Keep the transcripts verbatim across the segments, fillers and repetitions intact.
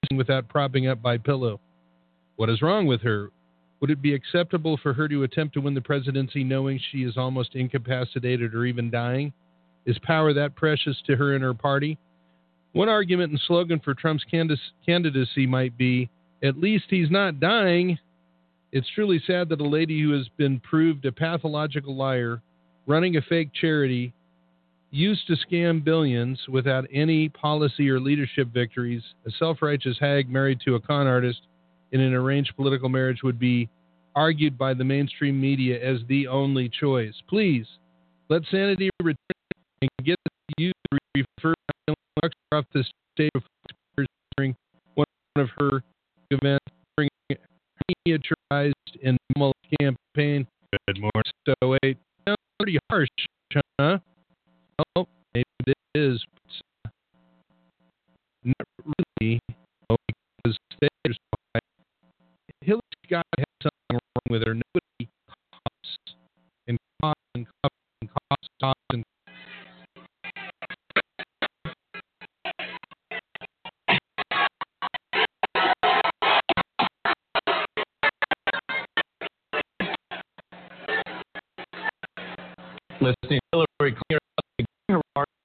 without propping up by pillow. What is wrong with her? Would it be acceptable for her to attempt to win the presidency knowing she is almost incapacitated or even dying? Is power that precious to her and her party? One argument and slogan for Trump's candidacy might be, at least he's not dying. It's truly sad that a lady who has been proved a pathological liar, running a fake charity, used to scam billions without any policy or leadership victories, a self-righteous hag married to a con artist in an arranged political marriage would be argued by the mainstream media as the only choice. Please, let sanity return and get you to refer off the state of during one of her events during a miniaturized and minimal campaign. Good morning. So wait, sounds pretty harsh, huh? Well, maybe it is. But not really, because there's Hillary Scott had something wrong with her. Nobody coughs and coughs and coughs and coughs, coughs and listening to Hillary clear up the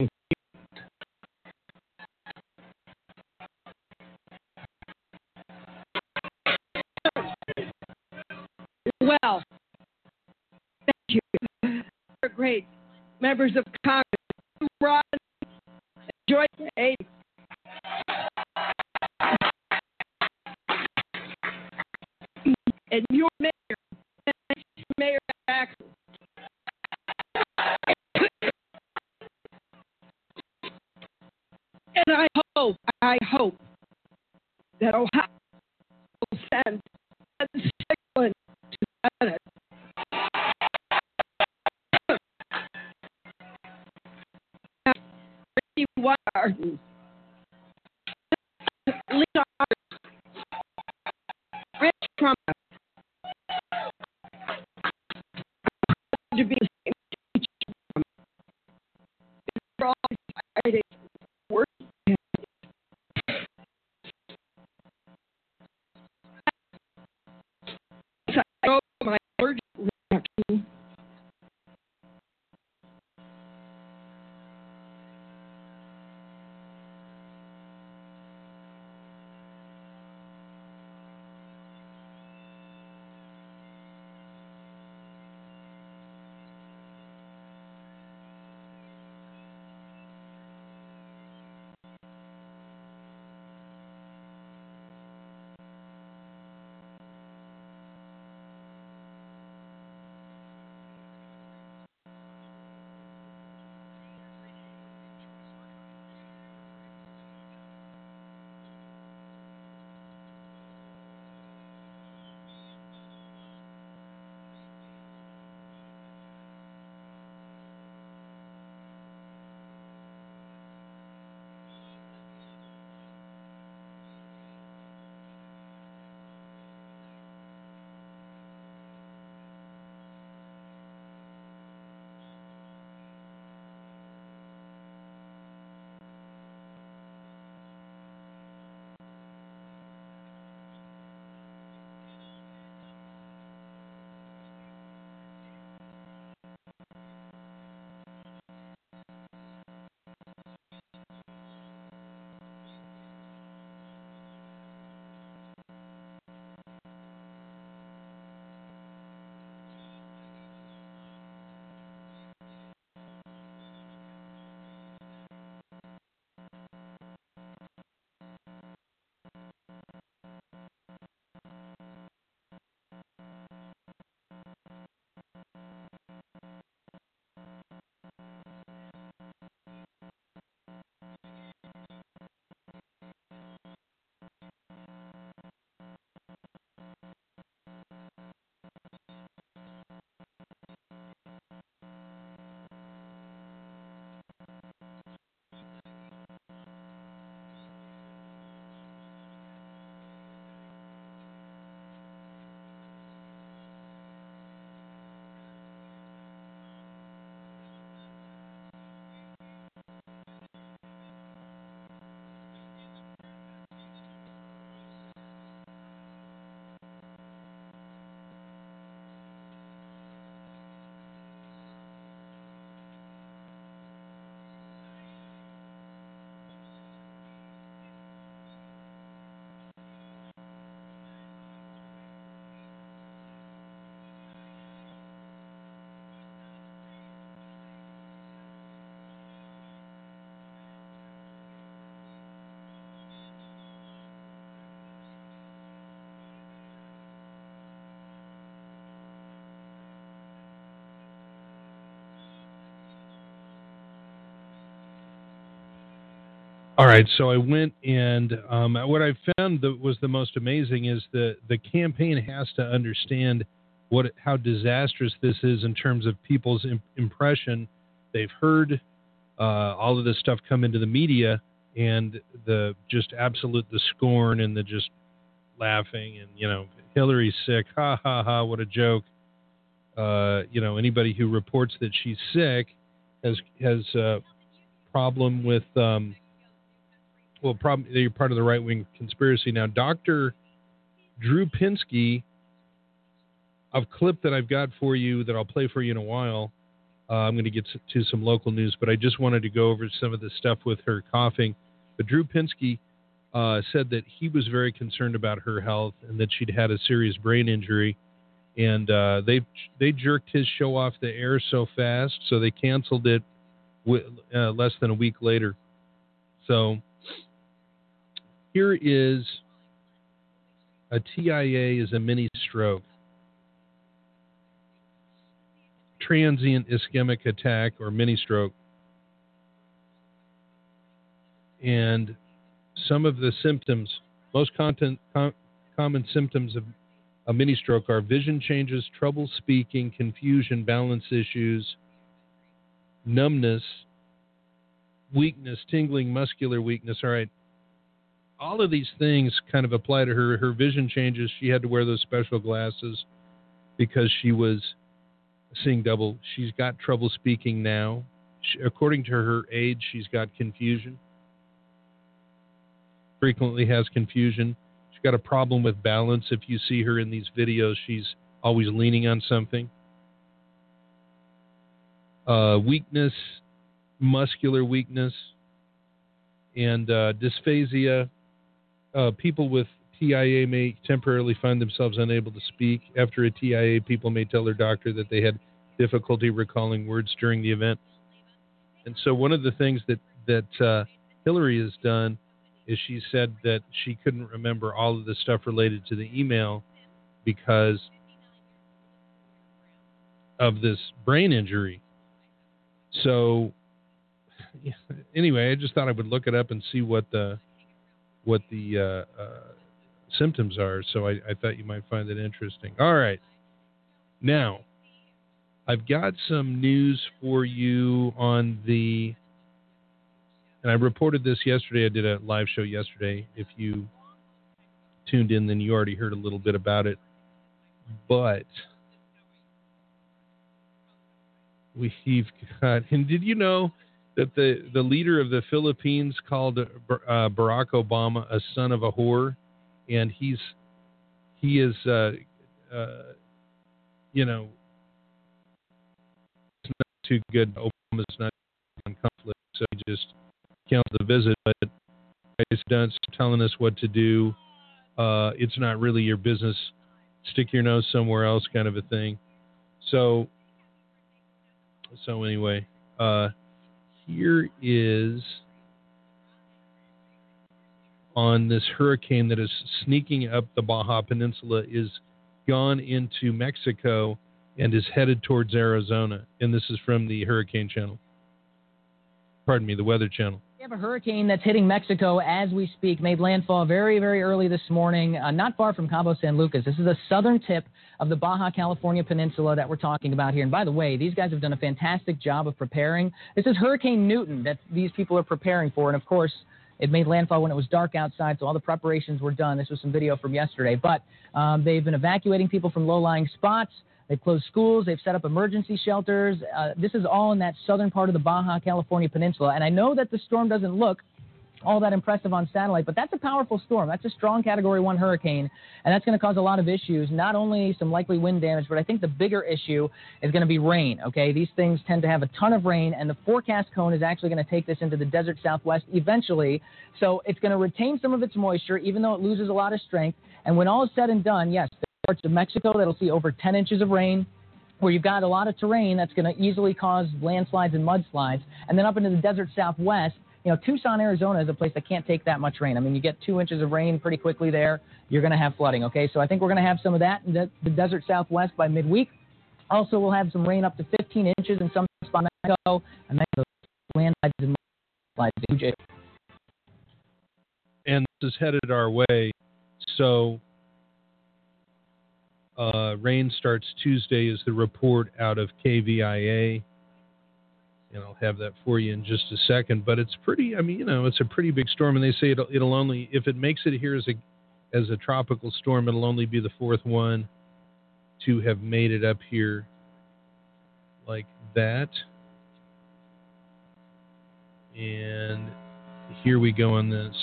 Well, thank you. You're great members of Congress. Ron, enjoy a and your mayor, Mayor Axel. And I hope, I hope that Ohio will send a signal to the Senate. Ricky Weingarten, Lee Harvey, Rich Trump, to be the same teacher. They're all fighting. All right, so I went and um, what I found that was the most amazing is the the campaign has to understand what how disastrous this is in terms of people's imp- impression. They've heard uh, all of this stuff come into the media, and the just absolute the scorn and the just laughing and you know Hillary's sick, ha ha ha, what a joke. Uh, you know anybody who reports that she's sick has has a problem with. Um, Well, probably you're part of the right-wing conspiracy. Now, Doctor Drew Pinsky, a clip that I've got for you that I'll play for you in a while. Uh, I'm going to get to some local news, but I just wanted to go over some of the stuff with her coughing. But Drew Pinsky uh, said that he was very concerned about her health and that she'd had a serious brain injury. And uh, they they jerked his show off the air so fast, so they canceled it w- uh, less than a week later. So here is a T I A is a mini stroke. Transient ischemic attack or mini stroke. And some of the symptoms, most content, com, common symptoms of a mini stroke are vision changes, trouble speaking, confusion, balance issues, numbness, weakness, tingling, muscular weakness. All right. All of these things kind of apply to her. Her vision changes. She had to wear those special glasses because she was seeing double. She's got trouble speaking now. She, according to her age, she's got confusion. Frequently has confusion. She's got a problem with balance. If you see her in these videos, she's always leaning on something. Uh, weakness, muscular weakness, and uh, dysphasia. Uh, people with T I A may temporarily find themselves unable to speak. After a T I A, people may tell their doctor that they had difficulty recalling words during the event. And so one of the things that, that uh, Hillary has done is she said that she couldn't remember all of the stuff related to the email because of this brain injury. So anyway, I just thought I would look it up and see what the what the uh, uh, symptoms are. So I, I thought you might find it interesting. All right. Now, I've got some news for you on the, and I reported this yesterday. I did a live show yesterday. If you tuned in, then you already heard a little bit about it. But we've got, and did you know that the, the leader of the Philippines called uh, Barack Obama a son of a whore, and he's he is uh, uh, you know it's not too good. Obama's not on conflict, so he just canceled the visit. But he's done telling us what to do. Uh, it's not really your business. Stick your nose somewhere else, kind of a thing. So so anyway. Uh, Here is on this hurricane that is sneaking up the Baja Peninsula, is gone into Mexico and is headed towards Arizona. And this is from the Hurricane Channel. Pardon me, the Weather Channel. We have a hurricane that's hitting Mexico as we speak, made landfall very, very early this morning, uh, not far from Cabo San Lucas. This is the southern tip of the Baja California Peninsula that we're talking about here. And by the way, these guys have done a fantastic job of preparing. This is Hurricane Newton that these people are preparing for. And of course, it made landfall when it was dark outside, so all the preparations were done. This was some video from yesterday. But um, they've been evacuating people from low-lying spots. They've closed schools. They've set up emergency shelters. Uh, this is all in that southern part of the Baja California Peninsula. And I know that the storm doesn't look all that impressive on satellite, but that's a powerful storm. That's a strong Category one hurricane, and that's going to cause a lot of issues, not only some likely wind damage, but I think the bigger issue is going to be rain, okay? These things tend to have a ton of rain, and the forecast cone is actually going to take this into the desert Southwest eventually, so it's going to retain some of its moisture, even though it loses a lot of strength, and when all is said and done, yes, there are parts of Mexico that'll see over ten inches of rain, where you've got a lot of terrain that's going to easily cause landslides and mudslides, and then up into the desert Southwest, you know, Tucson, Arizona is a place that can't take that much rain. I mean, you get two inches of rain pretty quickly there, you're going to have flooding, okay? So I think we're going to have some of that in the, the desert Southwest by midweek. Also, we'll have some rain up to fifteen inches in some spots, and then those landslides and mudslides. is headed our way. So uh, rain starts Tuesday is the report out of K V I A. And I'll have that for you in just a second. But it's pretty, I mean, you know, it's a pretty big storm. And they say it'll, it'll only, if it makes it here as a as a tropical storm, it'll only be the fourth one to have made it up here like that. And here we go on this.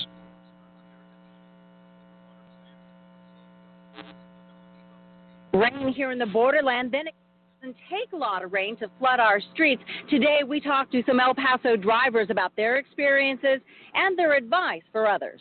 Rain here in the borderland, then it doesn't take a lot of rain to flood our streets. Today we talked to some El Paso drivers about their experiences and their advice for others.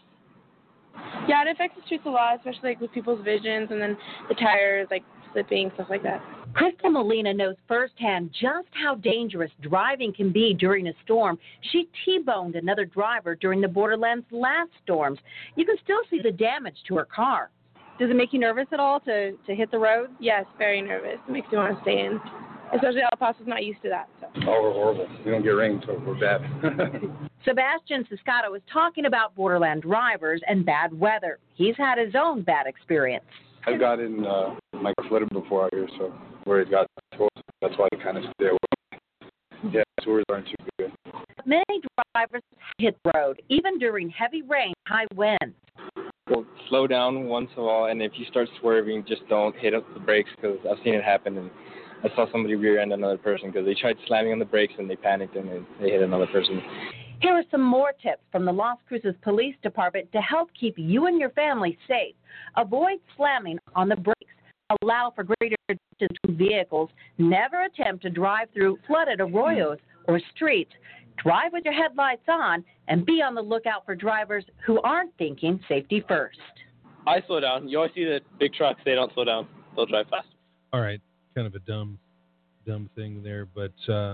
Yeah, it affects the streets a lot, especially like with people's visions and then the tires like slipping, stuff like that. Krista Molina knows firsthand just how dangerous driving can be during a storm. She T-boned another driver during the borderland's last storms. You can still see the damage to her car. Does it make you nervous at all to, to hit the road? Yes, very nervous. It makes me want to stay in. Especially El Paso's not used to that. So. Oh, we're horrible. We don't get rain, so we're bad. Sebastian Ciscato was talking about borderland drivers and bad weather. He's had his own bad experience. I've gotten uh, my car flooded before out here, so where it got told, that's why I kind of stay away. Yeah, tours aren't too good. Many drivers hit the road, even during heavy rain, high winds. Well, slow down once in a while, and if you start swerving, just don't hit up the brakes, because I've seen it happen, and I saw somebody rear-end another person because they tried slamming on the brakes and they panicked and they, they hit another person. Here are some more tips from the Las Cruces Police Department to help keep you and your family safe. Avoid slamming on the brakes. Allow for greater distance from vehicles. Never attempt to drive through flooded arroyos or streets. Drive with your headlights on and be on the lookout for drivers who aren't thinking safety first. I slow down. You always see the big trucks, they don't slow down. They'll drive fast. All right. Kind of a dumb, dumb thing there. But uh,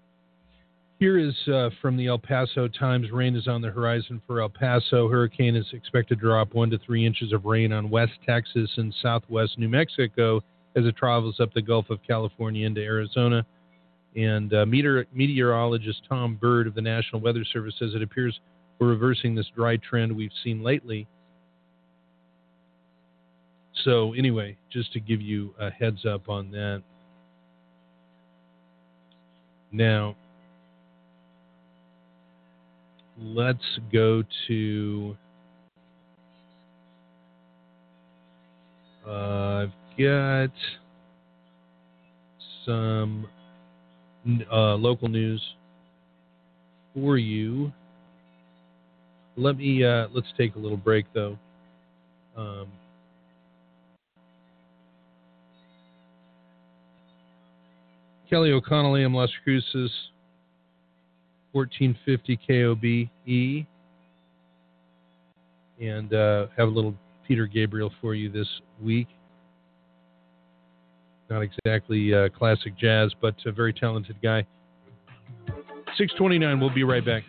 here is uh, from the El Paso Times. Rain is on the horizon for El Paso. Hurricane is expected to drop one to three inches of rain on West Texas and southwest New Mexico as it travels up the Gulf of California into Arizona. And uh, meteor- meteorologist Tom Bird of the National Weather Service says it appears we're reversing this dry trend we've seen lately. So anyway, just to give you a heads up on that. Now, let's go to, uh, I've got some uh, local news for you. Let me, uh, let's take a little break though. Um, Kelly O'Connell, A M Las Cruces, fourteen fifty K O B E. And uh, have a little Peter Gabriel for you this week. Not exactly uh, classic jazz, but a very talented guy. six twenty-nine, we'll be right back.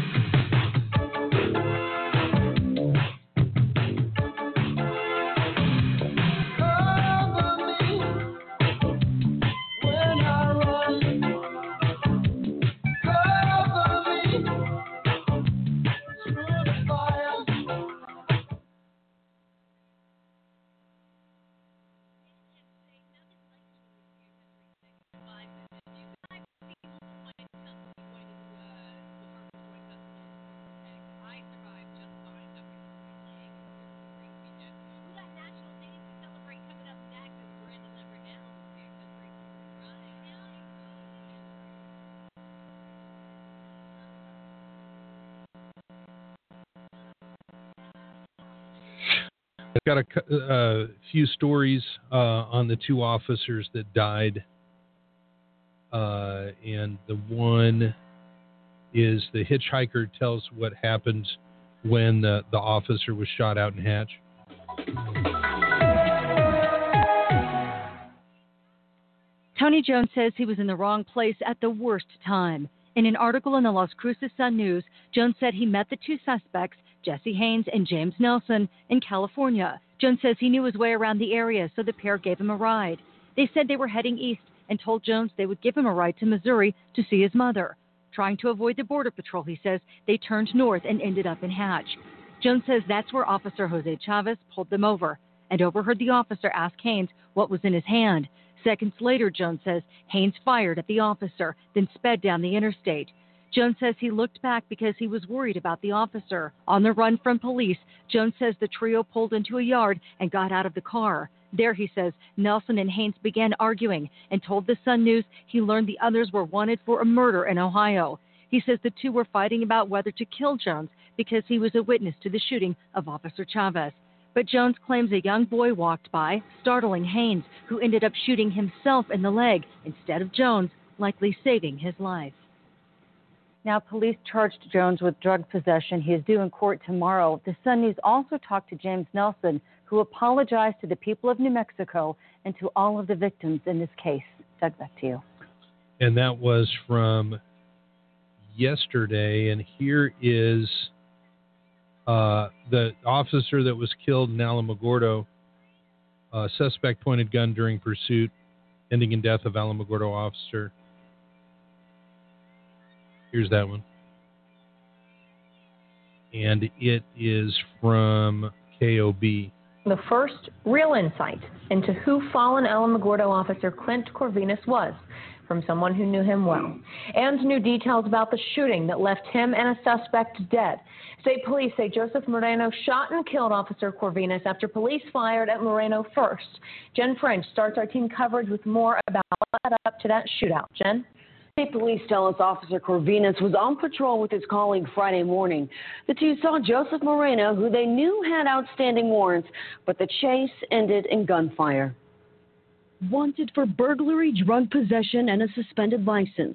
I've got a uh, few stories uh, on the two officers that died. Uh, and the one is the hitchhiker tells what happened when the, the officer was shot out in Hatch. Tony Jones says he was in the wrong place at the worst time. In an article in the Las Cruces Sun News, Jones said he met the two suspects, Jesse Haynes and James Nelson, in California. Jones says he knew his way around the area, so the pair gave him a ride. They said they were heading east and told Jones they would give him a ride to Missouri to see his mother. Trying to avoid the Border Patrol, he says, they turned north and ended up in Hatch. Jones says that's where Officer Jose Chavez pulled them over and overheard the officer ask Haynes what was in his hand. Seconds later, Jones says Haynes fired at the officer, then sped down the interstate. Jones says he looked back because he was worried about the officer. On the run from police, Jones says the trio pulled into a yard and got out of the car. There, he says, Nelson and Haynes began arguing and told the Sun News he learned the others were wanted for a murder in Ohio. He says the two were fighting about whether to kill Jones because he was a witness to the shooting of Officer Chavez. But Jones claims a young boy walked by, startling Haynes, who ended up shooting himself in the leg instead of Jones, likely saving his life. Now, police charged Jones with drug possession. He is due in court tomorrow. The Sun News also talked to James Nelson, who apologized to the people of New Mexico and to all of the victims in this case. Doug, back to you. And that was from yesterday. And here is uh, the officer that was killed in Alamogordo. Uh, suspect pointed gun during pursuit, ending in death of Alamogordo officer. Here's that one. And it is from K O B. The first real insight into who fallen Alamogordo officer Clint Corvinus was from someone who knew him well. And new details about the shooting that left him and a suspect dead. State police say Joseph Moreno shot and killed Officer Corvinus after police fired at Moreno first. Jen French starts our team coverage with more about what led up to that shootout. Jen? State police tell us Officer Corvinus was on patrol with his colleague Friday morning. The two saw Joseph Moreno, who they knew had outstanding warrants, but the chase ended in gunfire. Wanted for burglary, drug possession, and a suspended license.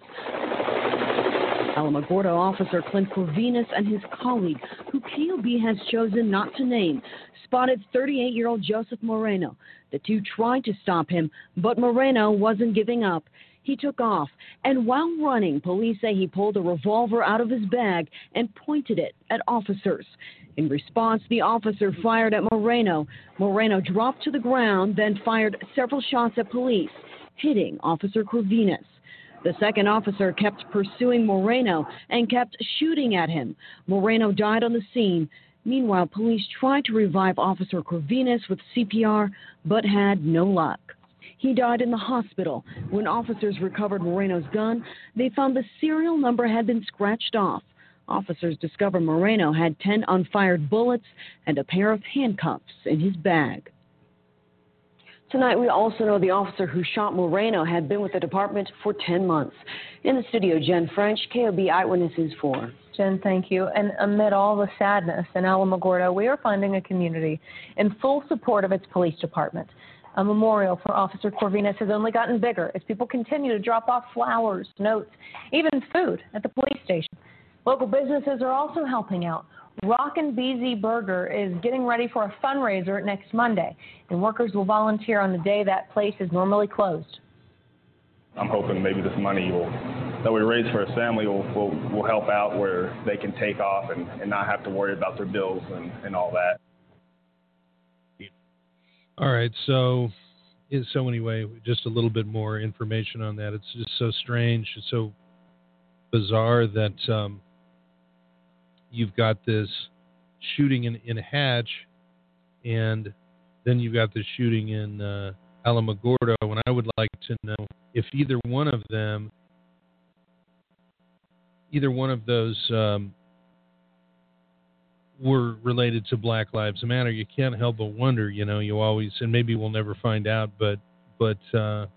Alamogordo officer Clint Corvinus and his colleague, who K O B has chosen not to name, spotted thirty-eight-year-old Joseph Moreno. The two tried to stop him, but Moreno wasn't giving up. He took off, and while running, police say he pulled a revolver out of his bag and pointed it at officers. In response, the officer fired at Moreno. Moreno dropped to the ground, then fired several shots at police, hitting Officer Corvinus. The second officer kept pursuing Moreno and kept shooting at him. Moreno died on the scene. Meanwhile, police tried to revive Officer Corvinus with C P R, but had no luck. He died in the hospital. When officers recovered Moreno's gun, they found the serial number had been scratched off. Officers discovered Moreno had ten unfired bullets and a pair of handcuffs in his bag. Tonight, we also know the officer who shot Moreno had been with the department for ten months. In the studio, Jen French, K O B Eyewitnesses four. Jen, thank you. And amid all the sadness in Alamogordo, we are finding a community in full support of its police department. A memorial for Officer Corvinus has only gotten bigger as people continue to drop off flowers, notes, even food at the police station. Local businesses are also helping out. Rockin' B Z Burger is getting ready for a fundraiser next Monday, and workers will volunteer on the day that place is normally closed. I'm hoping maybe this money will, that we raise for his family will, will, will help out where they can take off and, and not have to worry about their bills and, and all that. All right, so so anyway, just a little bit more information on that. It's just so strange, it's so bizarre that um, you've got this shooting in, in Hatch, and then you've got the shooting in uh, Alamogordo. And I would like to know if either one of them, either one of those um, were related to Black Lives Matter. You can't help but wonder, you know, you always, and maybe we'll never find out, but, but uh,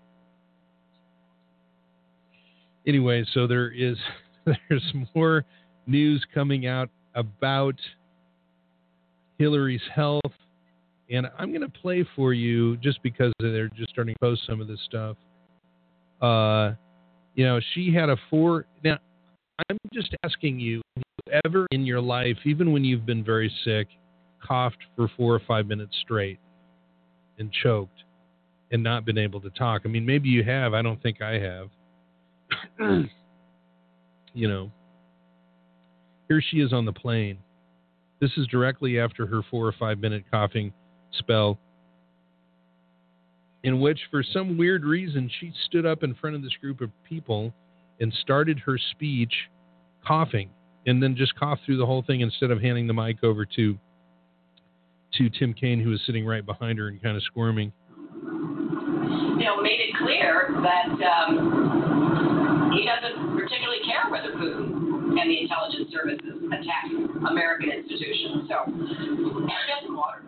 anyway, so there is, there's more news coming out about Hillary's health, and I'm going to play for you just because they're just starting to post some of this stuff. Uh, you know, she had a four, now, I'm just asking you, have you ever in your life, even when you've been very sick, coughed for four or five minutes straight and choked and not been able to talk? I mean, maybe you have. I don't think I have. You know, here she is on the plane. This is directly after her four or five minute coughing spell, in which, for some weird reason, she stood up in front of this group of people and started her speech coughing. and then just cough through the whole thing instead of handing the mic over to to Tim Kaine, who was sitting right behind her and kind of squirming. You know, made it clear that um, he doesn't particularly care whether Putin and the intelligence services attack American institutions. So, get some water.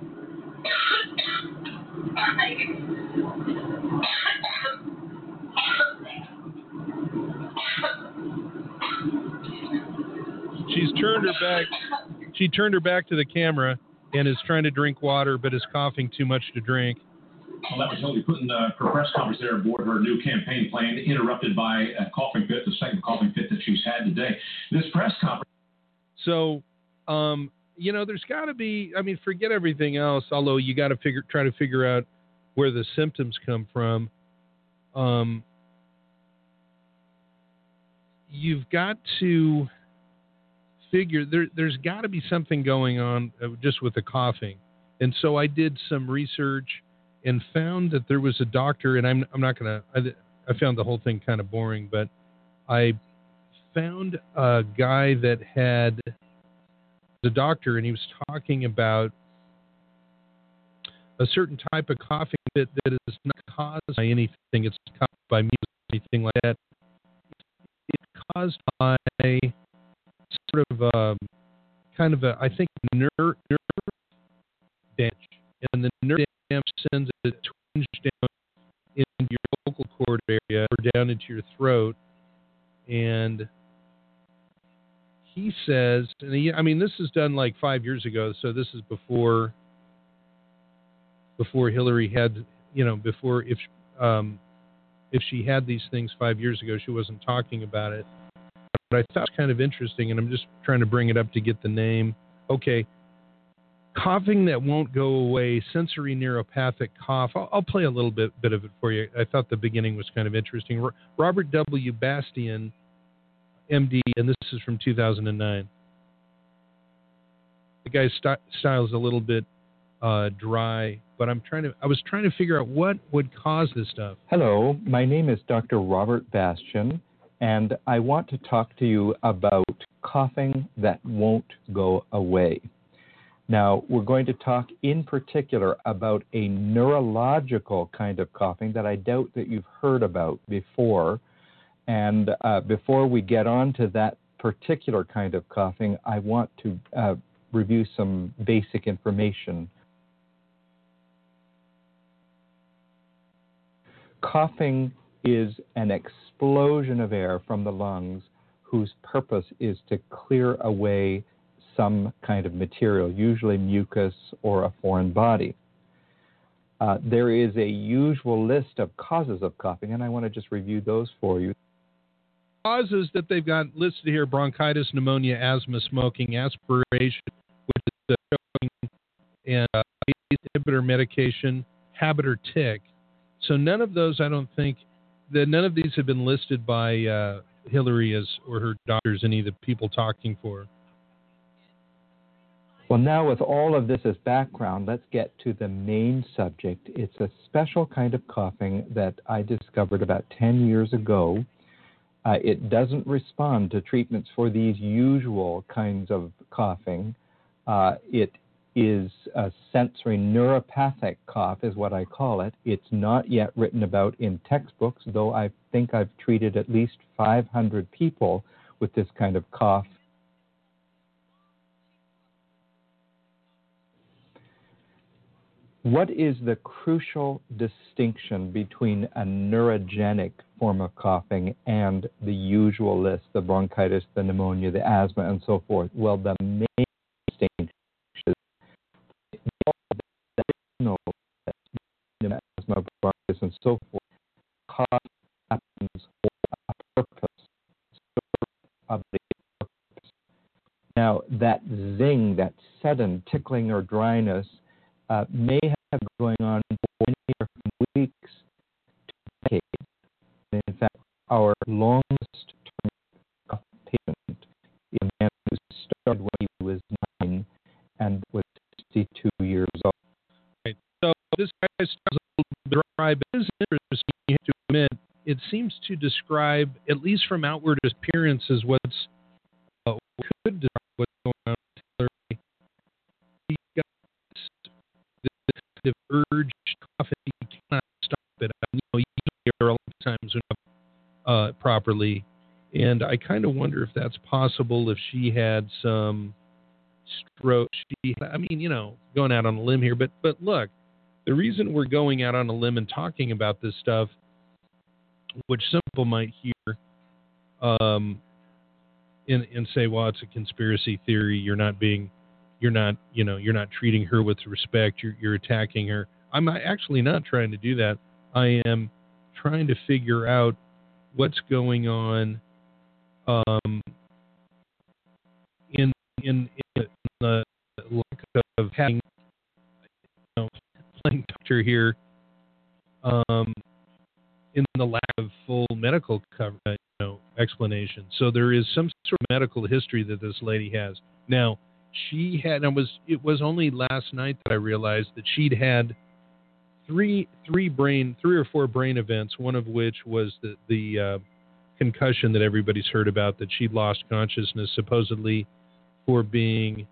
She's turned her back. She turned her back to the camera and is trying to drink water, but is coughing too much to drink. Well, that was Hillary Clinton, uh, her press conference there aboard her new campaign plane, interrupted by a coughing fit, the second coughing fit that she's had today. This press conference. So, um, you know, there's got to be. I mean, forget everything else. Although you got to figure, try to figure out where the symptoms come from. Um, you've got to figure there. There's got to be something going on uh, just with the coughing, and so I did some research and found that there was a doctor, and I'm I'm not gonna. I, I found the whole thing kind of boring, but I found a guy that had the doctor, and he was talking about a certain type of coughing fit that is not caused by anything. It's caused by music or anything like that. It's caused by sort of a, kind of a, I think, nerve, nerve damage. And the nerve damage sends a twinge down into your vocal cord area or down into your throat. And he says, and he, I mean, this is done like five years ago, so this is before before Hillary had, you know, before if um, if she had these things five years ago, she wasn't talking about it. But I thought it was kind of interesting, and I'm just trying to bring it up to get the name. Okay. Coughing that won't go away, sensory neuropathic cough. I'll, I'll play a little bit, bit of it for you. I thought the beginning was kind of interesting. R- Robert W. Bastian, M D, and this is from two thousand nine. The guy's st- style is a little bit uh, dry, but I'm trying to. I was trying to figure out what would cause this stuff. Hello, my name is Doctor Robert Bastian, and I want to talk to you about coughing that won't go away. Now, we're going to talk in particular about a neurological kind of coughing that I doubt that you've heard about before. And uh, before we get on to that particular kind of coughing, I want to uh, review some basic information. Coughing is an explosion of air from the lungs whose purpose is to clear away some kind of material, usually mucus or a foreign body. Uh, there is a usual list of causes of coughing, and I want to just review those for you. Causes that they've got listed here: bronchitis, pneumonia, asthma, smoking, aspiration, which is uh, showing, and uh, inhibitor medication, habit or tic. So none of those, I don't think, that none of these have been listed by uh, Hillary as or her doctors, any of the people talking for her. Well, now with all of this as background, let's get to the main subject. It's a special kind of coughing that I discovered about ten years ago. Uh, it doesn't respond to treatments for these usual kinds of coughing. Uh, it is a sensory neuropathic cough is what I call it. It's not yet written about in textbooks, though I think I've treated at least five hundred people with this kind of cough. What is the crucial distinction between a neurogenic form of coughing and the usual list, the bronchitis, the pneumonia, the asthma, and so forth? Well, the main distinction is asthma, bronchitis, and so forth. Cough happens for a purpose. Of the purpose. Now, that zing, that sudden tickling or dryness, Uh, may have been going on for anywhere from weeks to decades. In fact, our longest term patient is a man who started when he was nine and was sixty-two years old. Right. So this guy's a little bit dry, but it is interesting, you have to admit, it seems to describe, at least from outward appearances, what's uh, properly. And I kind of wonder if that's possible if she had some stroke. She, I mean, you know, going out on a limb here, but but look, the reason we're going out on a limb and talking about this stuff, which some people might hear, um, and and say, well, it's a conspiracy theory. You're not being, you're not, you know, you're not treating her with respect. You're you're attacking her. I'm actually not trying to do that. I am trying to figure out what's going on um, in, in in the lack of having, you know, playing doctor here, um, in the lack of full medical cover, you know, explanation. So there is some sort of medical history that this lady has. Now, she had, and it was it was only last night that I realized that she'd had three three brain three or four brain events, one of which was the the uh, concussion that everybody's heard about, that she'd lost consciousness supposedly for being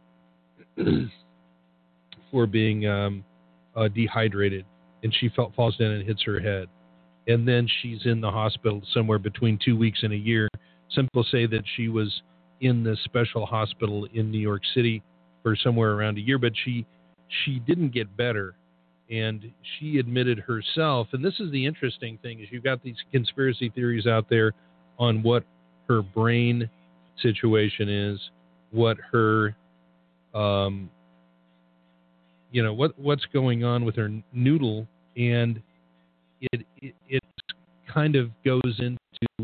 for being um, uh, dehydrated, and she felt falls down and hits her head, and then she's in the hospital somewhere between two weeks and a year. Some people say that she was in the special hospital in New York City for somewhere around a year, but she she didn't get better. And she admitted herself, and this is the interesting thing, is you've got these conspiracy theories out there on what her brain situation is, what her, um, you know, what what's going on with her noodle, and it, it it kind of goes into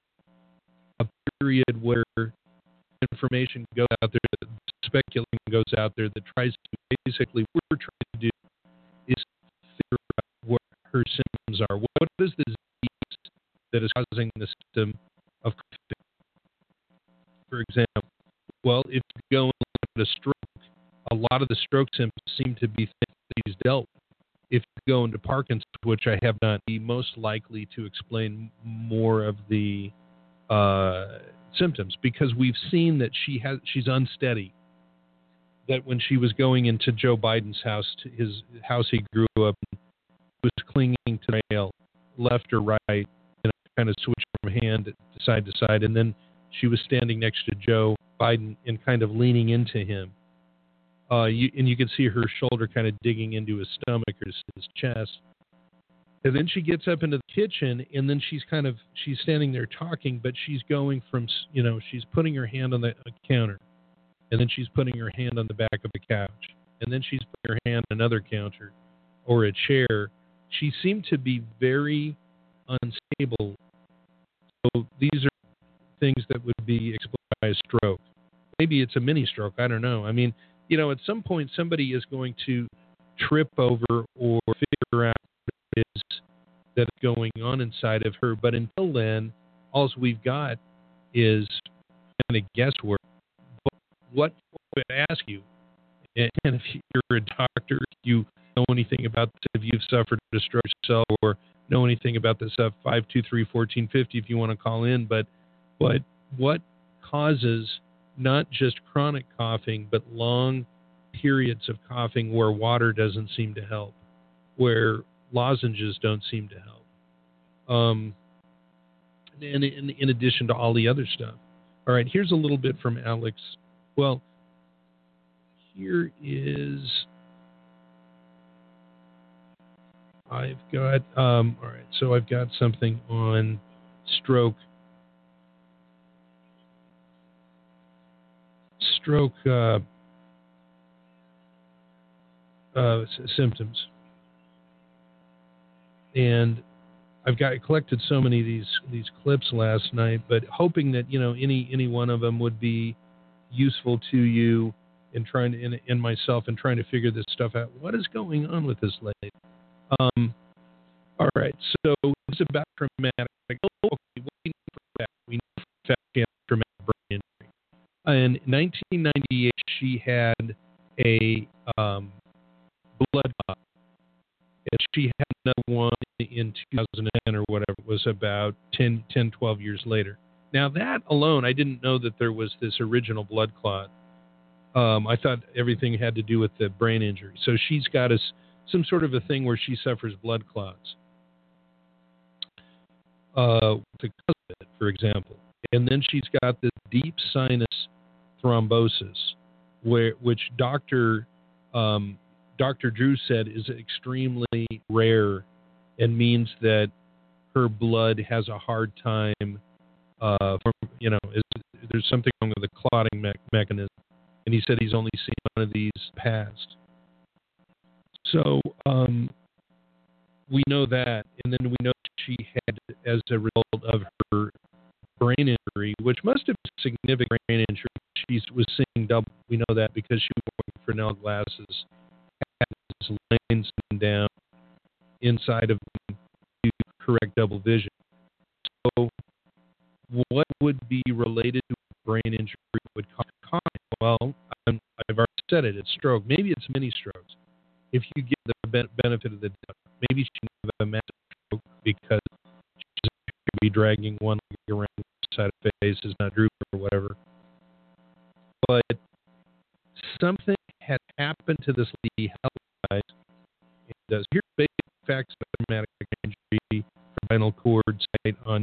a period where information goes out there, speculating goes out there that tries to basically, what we're trying to do is figure out what her symptoms are. What is the disease that is causing the symptom of coughing? For example, well, if you go and look at a stroke, a lot of the stroke symptoms seem to be things that he's dealt with. If you go into Parkinson's, which I have not, be most likely to explain more of the uh, symptoms, because we've seen that she has she's unsteady. That when she was going into Joe Biden's house, to his house he grew up in, was clinging to the rail, left or right, and kind of switched from hand side to side, and then she was standing next to Joe Biden and kind of leaning into him. Uh, you, and you could see her shoulder kind of digging into his stomach or his, his chest. And then she gets up into the kitchen, and then she's kind of, she's standing there talking, but she's going from, you know, she's putting her hand on the counter, and then she's putting her hand on the back of the couch, and then she's putting her hand on another counter or a chair. She seemed to be very unstable. So these are things that would be explained by a stroke. Maybe it's a mini stroke. I don't know. I mean, you know, at some point somebody is going to trip over or figure out what it is that's going on inside of her. But until then, all we've got is kind of guesswork. But what I would ask you, and if you're a doctor, if you know anything about this, if you've suffered a stroke yourself or know anything about this stuff, five two three, one four five zero if you want to call in. But, but what causes not just chronic coughing, but long periods of coughing where water doesn't seem to help, where lozenges don't seem to help, um, and in, in addition to all the other stuff. All right, here's a little bit from Alex. Well, here is, I've got, um, all right, so I've got something on stroke. Stroke uh, uh, s- symptoms, and I've got collected so many of these these clips last night, but hoping that you know any any one of them would be useful to you in trying to in, in myself and trying to figure this stuff out. What is going on with this lady? Um, all right, so it's about traumatic. Like, oh, okay, what we know for fact, we know for fact she had traumatic brain injury. In nineteen ninety-eight, she had a um, blood clot. And she had another one in two thousand ten or whatever. It was about ten, ten, twelve years later. Now, that alone, I didn't know that there was this original blood clot. Um, I thought everything had to do with the brain injury. So she's got a, some sort of a thing where she suffers blood clots. Uh, because of it. for example. And then she's got this deep sinus thrombosis, where which Doctor um, Doctor Drew said is extremely rare and means that her blood has a hard time. Uh, from, you know, is, there's something wrong with the clotting me- mechanism, and he said he's only seen one of these past. So um, we know that, and then we know she had, as a result of her brain injury, which must have been significant brain injury. She was seeing double. We know that because she was wearing Fresnel glasses, had these lines down inside of them to correct double vision. So, what would be related to a brain injury would cause caution? Well, I'm, I've already said it. It's stroke. Maybe it's mini strokes. If you give the ben- benefit of the doubt, maybe she can have a massive stroke because she's going to be dragging one leg around the side of the face, is not drooping or whatever. But something had happened to this lady health-wise. And uh, here's basic facts about traumatic injury for spinal cord site on.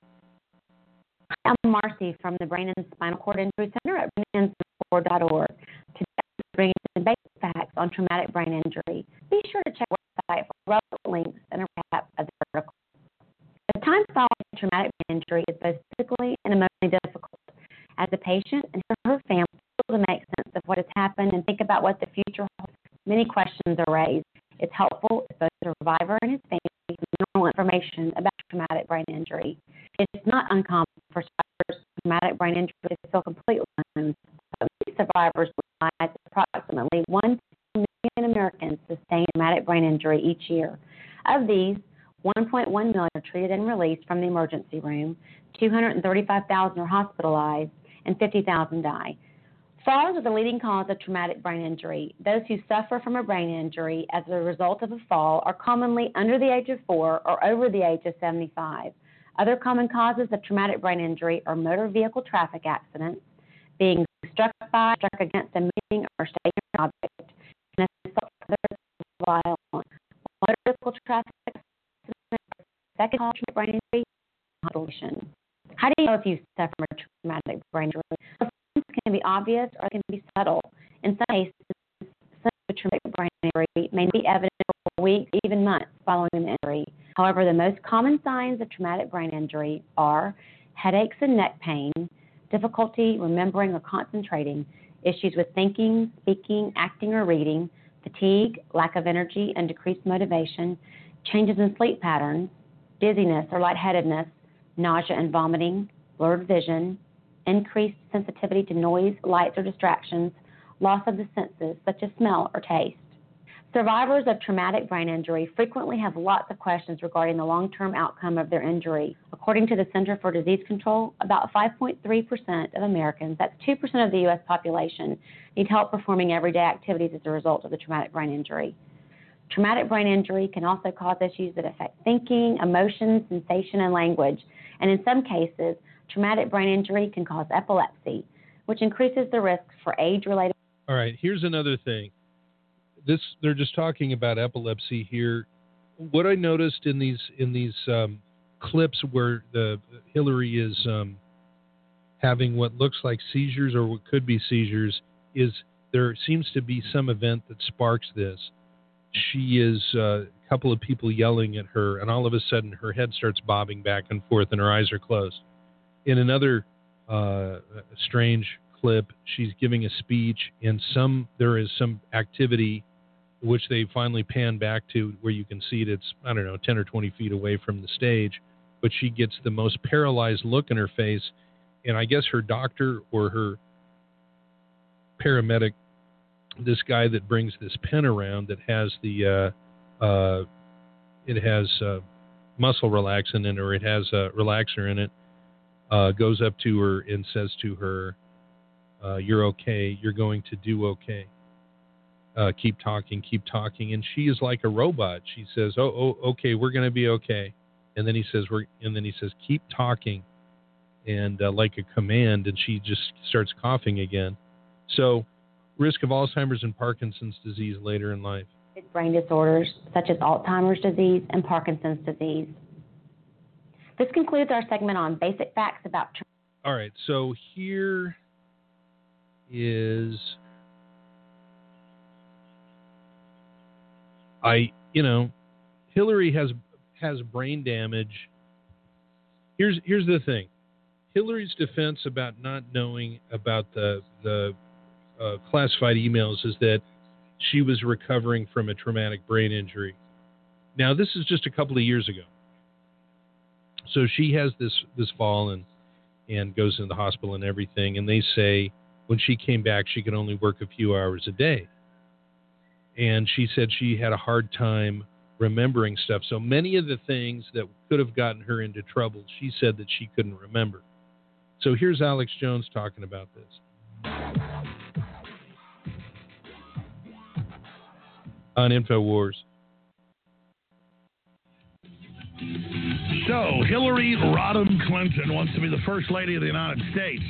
I'm Marcy from the Brain and Spinal Cord Injury Center at brain and spinal cord dot org. Today, we're bringing some basic facts on traumatic brain injury. Be sure to check our website for relevant links and a recap of the article. The time following traumatic brain injury is both physically and emotionally difficult. As a patient and her family struggle to make sense of what has happened and think about what the future holds, many questions are raised. It's helpful if both the survivor and his family have normal information about traumatic brain injury. It's not uncommon for survivors of traumatic brain injury to feel completely alone. But many survivors realize that approximately one million Americans sustain traumatic brain injury each year. Of these, one point one million are treated and released from the emergency room, two hundred thirty-five thousand are hospitalized, and fifty thousand die. Falls are the leading cause of traumatic brain injury. Those who suffer from a brain injury as a result of a fall are commonly under the age of four or over the age of seventy-five. Other common causes of traumatic brain injury are motor vehicle traffic accidents, being struck by, struck against a moving or stationary object, and assault of others violent. Motor vehicle traffic accidents, second cause of brain injury, hospitalization. How do you know if you suffer from a traumatic brain injury? Well, symptoms can be obvious or can be subtle. In some cases, symptoms of traumatic brain injury may be evident for weeks, even months following an injury. However, the most common signs of traumatic brain injury are headaches and neck pain, difficulty remembering or concentrating, issues with thinking, speaking, acting, or reading, fatigue, lack of energy and decreased motivation, changes in sleep patterns, dizziness or lightheadedness, nausea and vomiting, blurred vision, increased sensitivity to noise, lights, or distractions, loss of the senses such as smell or taste. Survivors of traumatic brain injury frequently have lots of questions regarding the long-term outcome of their injury. According to the Center for Disease Control, about five point three percent of Americans, that's two percent of the U S population, need help performing everyday activities as a result of the traumatic brain injury. Traumatic brain injury can also cause issues that affect thinking, emotion, sensation, and language. And in some cases, traumatic brain injury can cause epilepsy, which increases the risk for age-related. All right, here's another thing. This they're just talking about epilepsy here. What I noticed in these in these um, clips where the Hillary is um, having what looks like seizures or what could be seizures is there seems to be some event that sparks this. She is uh, a couple of people yelling at her, and all of a sudden her head starts bobbing back and forth, and her eyes are closed. In another uh, strange clip, she's giving a speech, and some there is some activity which they finally pan back to where you can see it. It's, I don't know, ten or twenty feet away from the stage, but she gets the most paralyzed look in her face, and I guess her doctor or her paramedic, this guy that brings this pen around that has the, uh, uh, it has uh, muscle relaxant in it, or it has a relaxer in it, uh, goes up to her and says to her, uh, you're okay, you're going to do okay. Uh, keep talking, keep talking. And she is like a robot. She says, oh, oh okay, we're going to be okay. And then he says, we're, and then he says, keep talking. And uh, like a command, and she just starts coughing again. So, risk of Alzheimer's and Parkinson's disease later in life. Brain disorders such as Alzheimer's disease and Parkinson's disease. This concludes our segment on basic facts about. All right, so here is, I, you know, Hillary has has brain damage. Here's here's the thing. Hillary's defense about not knowing about the the uh, classified emails is that she was recovering from a traumatic brain injury. Now, this is just a couple of years ago. So she has this this fall and and goes into the hospital and everything, and they say when she came back she could only work a few hours a day. And she said she had a hard time remembering stuff. So many of the things that could have gotten her into trouble, she said that she couldn't remember. So here's Alex Jones talking about this on InfoWars. So, Hillary Rodham Clinton wants to be the First Lady of the United States.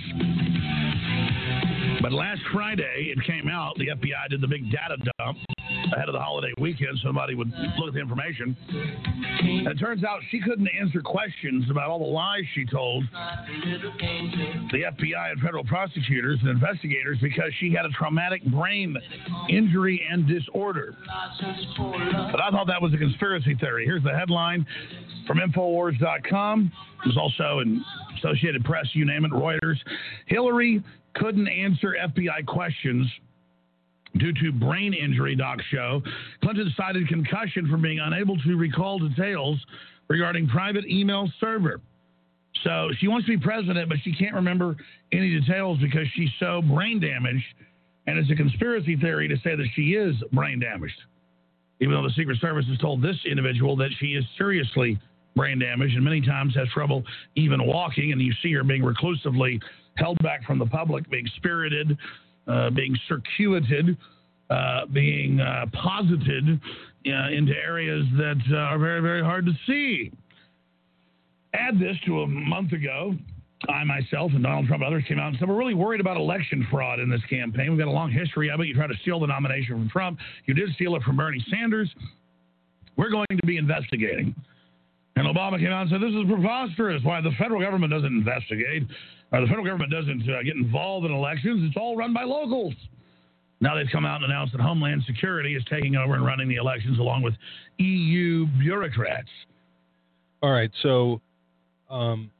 But last Friday, it came out, the F B I did the big data dump ahead of the holiday weekend. Somebody would look at the information. And it turns out she couldn't answer questions about all the lies she told the F B I and federal prosecutors and investigators because she had a traumatic brain injury and disorder. But I thought that was a conspiracy theory. Here's the headline from Infowars dot com. It was also in Associated Press, you name it, Reuters. Hillary couldn't answer F B I questions due to brain injury, doc show. Clinton cited concussion from being unable to recall details regarding private email server. So she wants to be president, but she can't remember any details because she's so brain damaged. And it's a conspiracy theory to say that she is brain damaged, even though the Secret Service has told this individual that she is seriously brain damaged and many times has trouble even walking. And you see her being reclusively held back from the public, being spirited, uh, being circuited, uh, being uh, posited uh, into areas that uh, are very, very hard to see. Add this to a month ago, I myself and Donald Trump and others came out and said, we're really worried about election fraud in this campaign. We've got a long history of it. You tried to steal the nomination from Trump. You did steal it from Bernie Sanders. We're going to be investigating. And Obama came out and said, this is preposterous. Why the federal government doesn't investigate, or the federal government doesn't uh, get involved in elections. It's all run by locals. Now they've come out and announced that Homeland Security is taking over and running the elections along with E U bureaucrats. All right, so um,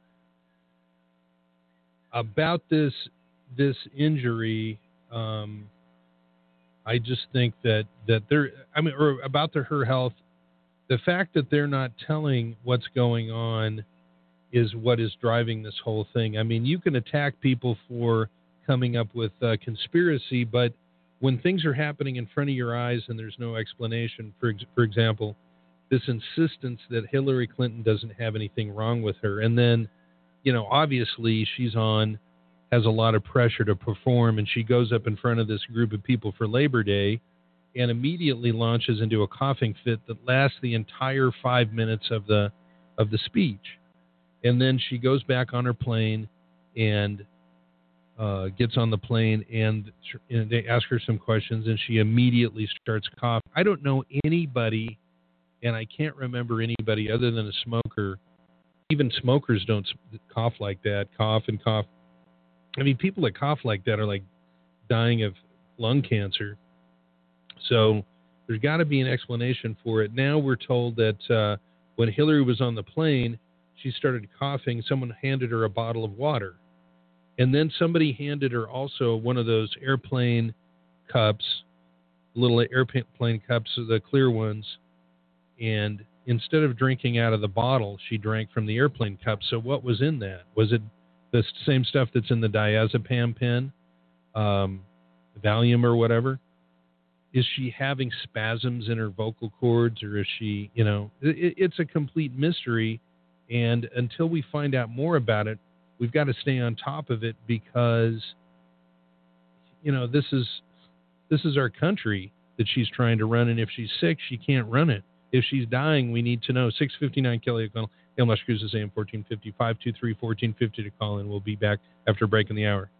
about this this injury, um, I just think that that they're, I mean, or about the, her health, the fact that they're not telling what's going on is what is driving this whole thing. I mean, you can attack people for coming up with uh, conspiracy, but when things are happening in front of your eyes and there's no explanation, for ex- for example, this insistence that Hillary Clinton doesn't have anything wrong with her, and then, you know, obviously she's on, has a lot of pressure to perform, and she goes up in front of this group of people for Labor Day and immediately launches into a coughing fit that lasts the entire five minutes of the of the speech. And then she goes back on her plane and uh, gets on the plane, and, and they ask her some questions, and she immediately starts coughing. I don't know anybody, and I can't remember anybody other than a smoker. Even smokers don't cough like that, cough and cough. I mean, people that cough like that are like dying of lung cancer. So there's got to be an explanation for it. Now we're told that uh, when Hillary was on the plane, she started coughing. Someone handed her a bottle of water. And then somebody handed her also one of those airplane cups, little airplane cups, the clear ones. And instead of drinking out of the bottle, she drank from the airplane cup. So what was in that? Was it the same stuff that's in the diazepam pen, um, Valium or whatever? Is she having spasms in her vocal cords, or is she, you know, it, it's a complete mystery. And until we find out more about it, we've got to stay on top of it because, you know, this is this is our country that she's trying to run. And if she's sick, she can't run it. If she's dying, we need to know. six fifty-nine Kelly O'Connell, Hail Las Cruces, A M fourteen fifty, five two three, one four five zero to call in. We'll be back after break in the hour.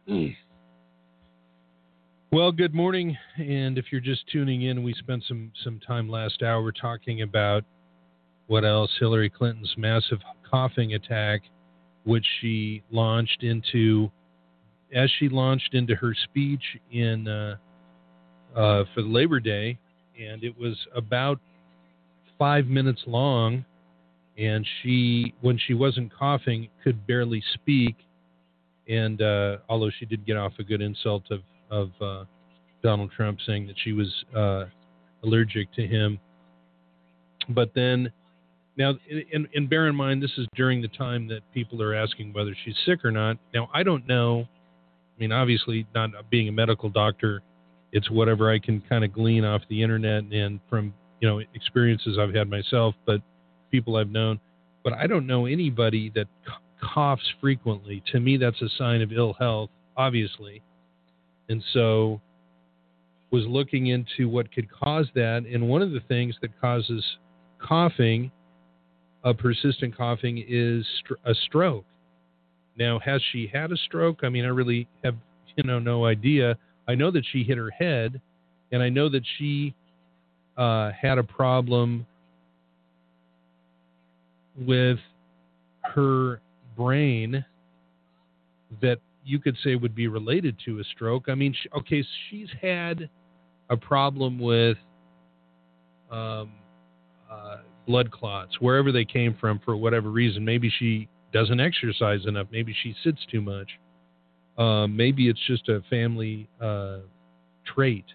Well, good morning, and if you're just tuning in, we spent some, some time last hour talking about what else? Hillary Clinton's massive coughing attack, which she launched into, as she launched into her speech in uh, uh, for Labor Day, and it was about five minutes long, and she, when she wasn't coughing, could barely speak, and uh, although she did get off a good insult of of uh, Donald Trump saying that she was uh, allergic to him. But then, now, and, and bear in mind, this is during the time that people are asking whether she's sick or not. Now, I don't know. I mean, obviously, not being a medical doctor, it's whatever I can kind of glean off the internet and from, you know, experiences I've had myself, but people I've known. But I don't know anybody that coughs frequently. To me, that's a sign of ill health, obviously. And so was looking into what could cause that. And one of the things that causes coughing, a persistent coughing, is st- a stroke. Now, has she had a stroke? I mean, I really have, you know, no idea. I know that she hit her head, and I know that she uh, had a problem with her brain that you could say would be related to a stroke. I mean, she, okay, she's had a problem with um, uh, blood clots, wherever they came from, for whatever reason. Maybe she doesn't exercise enough. Maybe she sits too much. Uh, maybe it's just a family uh, trait.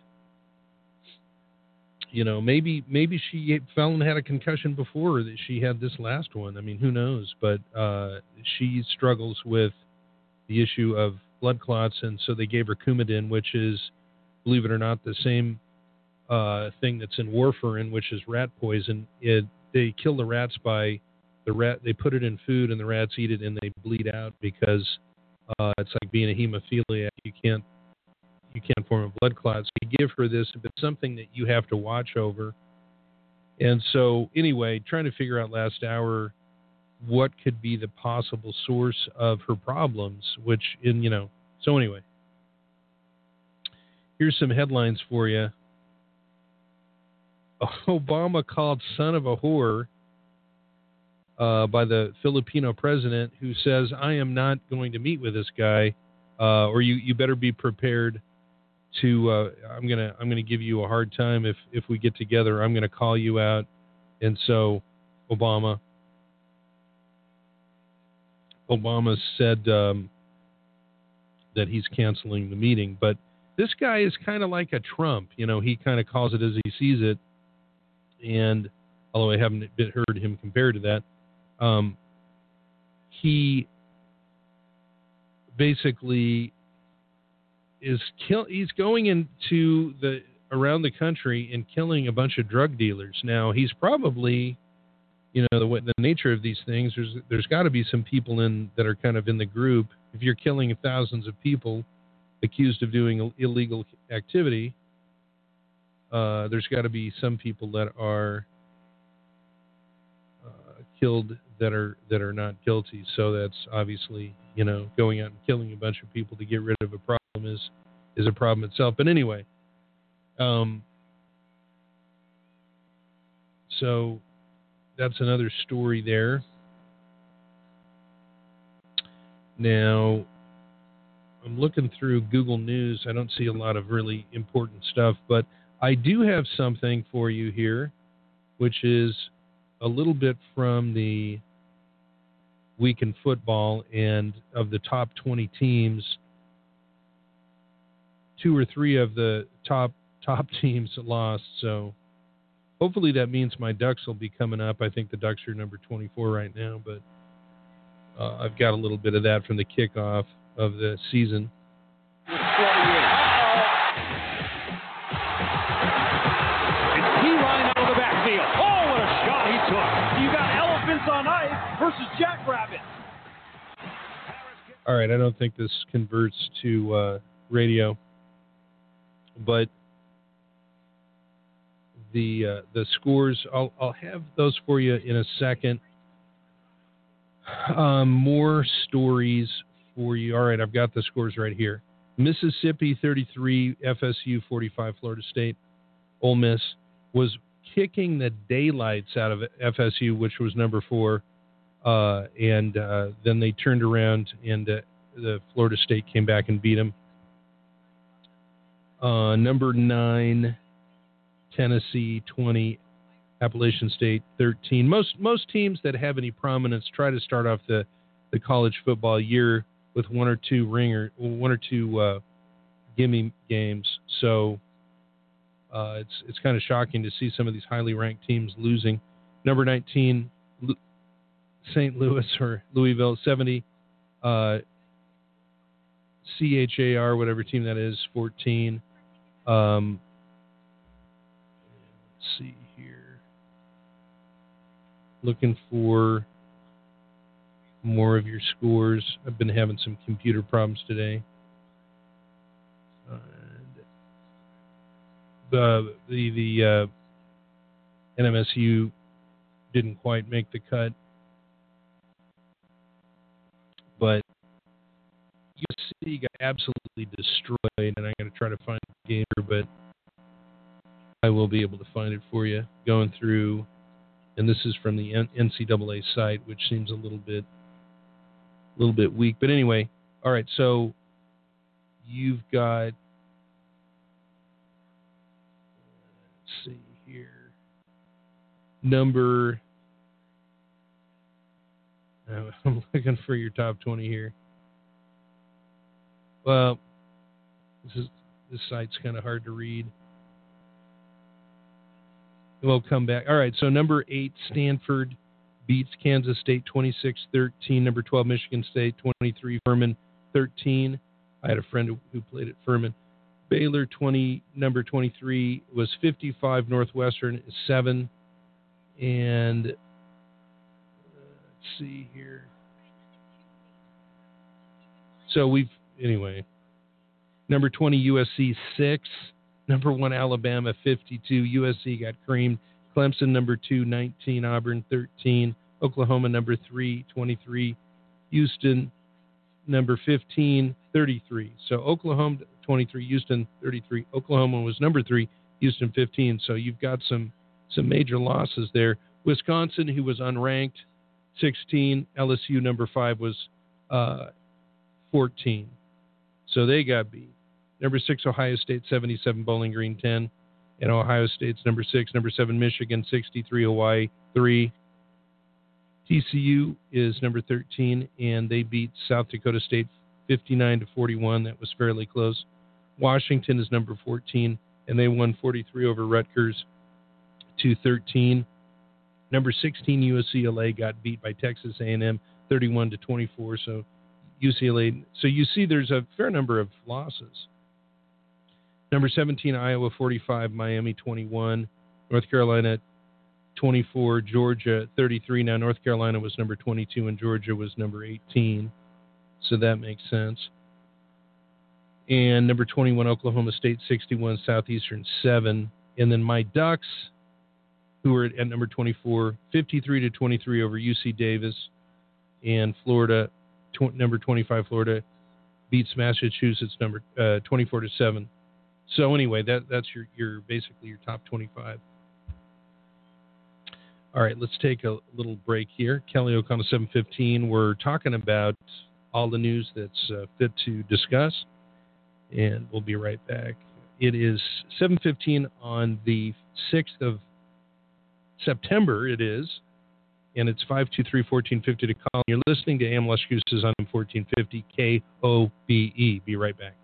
You know, maybe maybe she fell and had a concussion before that she had this last one. I mean, who knows? But uh, she struggles with the issue of blood clots, and so they gave her Coumadin, which is, believe it or not, the same uh, thing that's in warfarin, which is rat poison. It, they kill the rats by the rat. They put it in food, and the rats eat it, and they bleed out because uh, it's like being a hemophiliac. You can't you can't form a blood clot. So you give her this, but something that you have to watch over. And so, anyway, trying to figure out last hour what could be the possible source of her problems, which, in you know, so anyway, here's some headlines for you. Obama called son of a whore uh, by the Filipino president, who says, I am not going to meet with this guy, uh, or you, you better be prepared to, uh, I'm going to I'm gonna give you a hard time if, if we get together. I'm going to call you out. And so Obama, Obama said um, that he's canceling the meeting. But this guy is kind of like a Trump. You know, he kind of calls it as he sees it. And although I haven't heard him compared to that, um, he basically is kill. He's going into the around the country and killing a bunch of drug dealers. Now, he's probably, you know, the, the nature of these things, there's there's got to be some people in that are kind of in the group. If you're killing thousands of people accused of doing illegal activity, uh, there's got to be some people that are uh, killed that are that are not guilty. So that's obviously, you know, going out and killing a bunch of people to get rid of a problem is is a problem itself. But anyway, um, so. That's another story there. Now, I'm looking through Google News. I don't see a lot of really important stuff, but I do have something for you here, which is a little bit from the Week in Football, and of the top twenty teams, two or three of the top top teams lost, so hopefully that means my Ducks will be coming up. I think the Ducks are number twenty-four right now, but uh, I've got a little bit of that from the kickoff of the season. It's P-Line out of the backfield. Oh, what a shot he took. You got elephants on ice versus jackrabbits. All right, I don't think this converts to uh, radio, but the uh, the scores, I'll, I'll have those for you in a second. Um, more stories for you. All right, I've got the scores right here. Mississippi thirty-three, F S U forty-five, Florida State. Ole Miss was kicking the daylights out of F S U, which was number four, uh, and uh, then they turned around and uh, the Florida State came back and beat them. Uh, number nine, Tennessee twenty, Appalachian State thirteen. Most most teams that have any prominence try to start off the, the college football year with one or two ringer, one or two uh, gimme games. So uh, it's it's kind of shocking to see some of these highly ranked teams losing. Number nineteen, Saint Louis or Louisville seventy, uh, C H A R, whatever team that is, fourteen. Um, let's see here. Looking for more of your scores. I've been having some computer problems today. And the the the uh, N M S U didn't quite make the cut, but U S C got absolutely destroyed, and I'm going to try to find the game here, but I will be able to find it for you. Going through, and this is from the N C double A site, which seems a little bit, a little bit weak. But anyway, all right. So you've got, let's see here, number. I'm looking for your top twenty here. Well, this is this site's kind of hard to read. We'll come back. All right, so number eight, Stanford beats Kansas State twenty-six thirteen. Number twelve, Michigan State twenty-three, Furman thirteen. I had a friend who, who played at Furman. Baylor twenty, number twenty-three was fifty-five, Northwestern seven. And uh, let's see here. So we've, anyway, number twenty, U S C six. Number one, Alabama fifty-two. U S C got creamed. Clemson, number two, nineteen. Auburn, thirteen. Oklahoma, number three, twenty-three. Houston, number fifteen, thirty-three. So Oklahoma, twenty-three. Houston, thirty-three. Oklahoma was number three. Houston, fifteen. So you've got some, some major losses there. Wisconsin, who was unranked, sixteen. L S U, number five, was uh, fourteen. So they got beat. Number six, Ohio State, seventy-seven. Bowling Green, ten. And Ohio State's number six. Number seven, Michigan, sixty-three. Hawaii, three. T C U is number thirteen, and they beat South Dakota State fifty-nine to forty-one. That was fairly close. Washington is number fourteen, and they won forty-three over Rutgers to thirteen. Number sixteen, U C L A got beat by Texas A and M thirty-one to twenty-four. So U C L A. So you see, there's a fair number of losses. Number seventeen, Iowa forty-five, Miami twenty-one, North Carolina twenty-four, Georgia thirty-three. Now North Carolina was number twenty-two and Georgia was number eighteen. So that makes sense. And number twenty-one, Oklahoma State sixty-one, Southeastern seven. And then my Ducks, who were at number twenty-four, fifty-three to twenty-three over U C Davis. And Florida, tw- number twenty-five, Florida beats Massachusetts number uh, twenty-four to seven. So anyway, that that's your, your basically your top twenty-five. All right, let's take a little break here. Kelly O'Connell, seven fifteen. We're talking about all the news that's uh, fit to discuss, and we'll be right back. It is seven fifteen on the sixth of September, it is, and it's five two three, one four five zero to call. You're listening to A M Las Cruces on fourteen fifty K O B E. Be right back.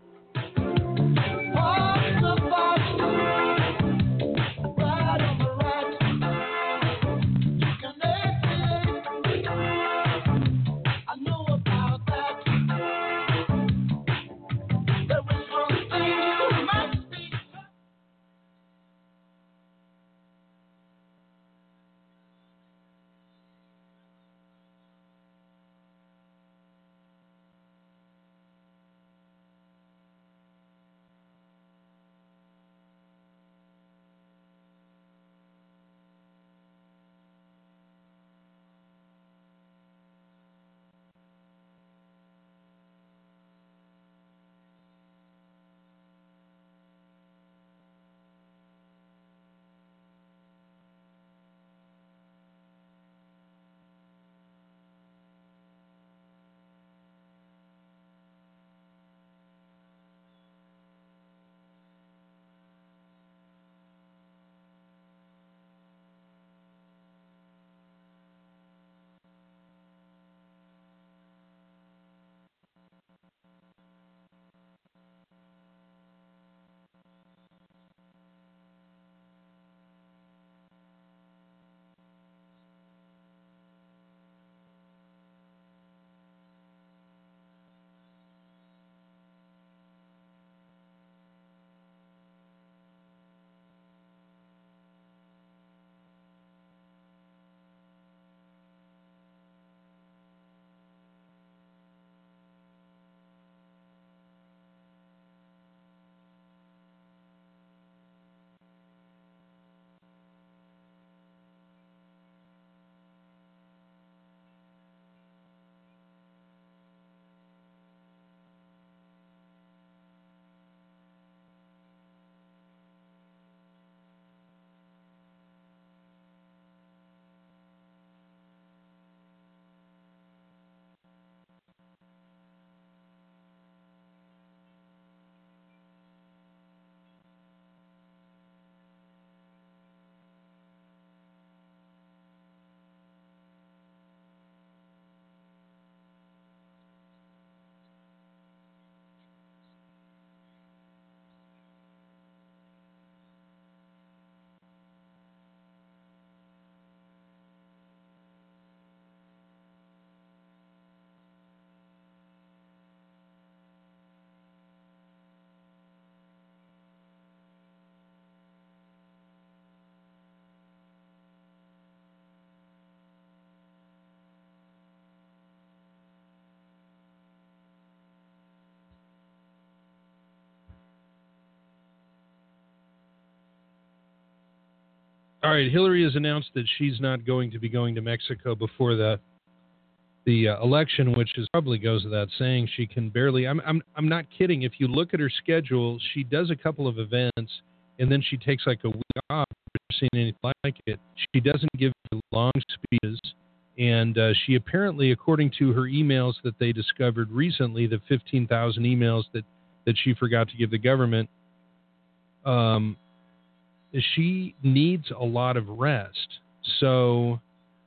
All right, Hillary has announced that she's not going to be going to Mexico before the the uh, election, which is probably goes without saying. She can barely. I'm I'm I'm not kidding. If you look at her schedule, she does a couple of events, and then she takes like a week off. I've never seen anything like it. She doesn't give long speeches, and uh, she apparently, according to her emails that they discovered recently, the fifteen thousand emails that that she forgot to give the government. Um. She needs a lot of rest. So,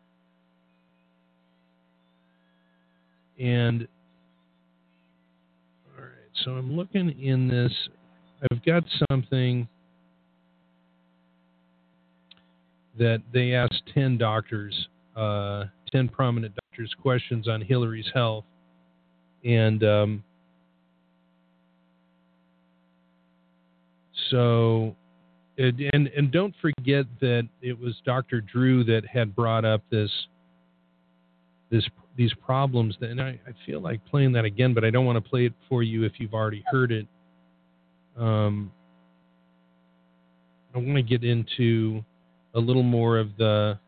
and, all right, so I'm looking in this. I've got something that they asked ten doctors, uh, ten prominent doctors, questions on Hillary's health. And um, so... And and don't forget that it was Doctor Drew that had brought up this this these problems. That, and I, I feel like playing that again, but I don't want to play it for you if you've already heard it. Um, I want to get into a little more of the.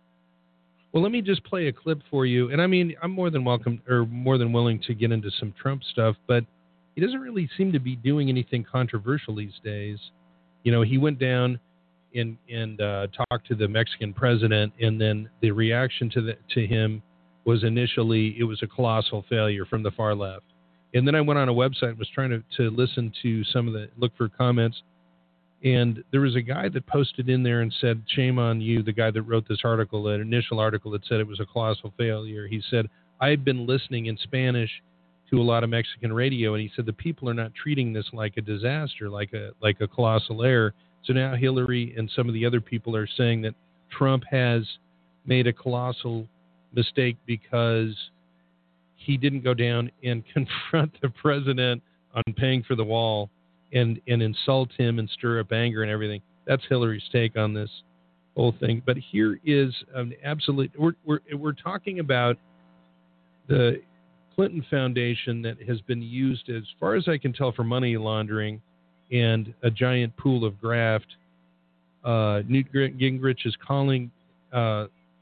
Well, let me just play a clip for you. And I mean, I'm more than welcome or more than willing to get into some Trump stuff, but he doesn't really seem to be doing anything controversial these days. You know, he went down and and uh, talked to the Mexican president, and then the reaction to the, to him was initially it was a colossal failure from the far left. And then I went on a website and was trying to, to listen to some of the look for comments, and there was a guy that posted in there and said, "Shame on you," the guy that wrote this article, an initial article that said it was a colossal failure. He said, "I've been listening in Spanish to a lot of Mexican radio," and he said the people are not treating this like a disaster, like a like a colossal error. So now Hillary and some of the other people are saying that Trump has made a colossal mistake because he didn't go down and confront the president on paying for the wall and, and insult him and stir up anger and everything. That's Hillary's take on this whole thing. But here is an absolute we're we're we're talking about the Clinton Foundation that has been used, as far as I can tell, for money laundering and a giant pool of graft. Uh, Newt Gingrich is calling uh,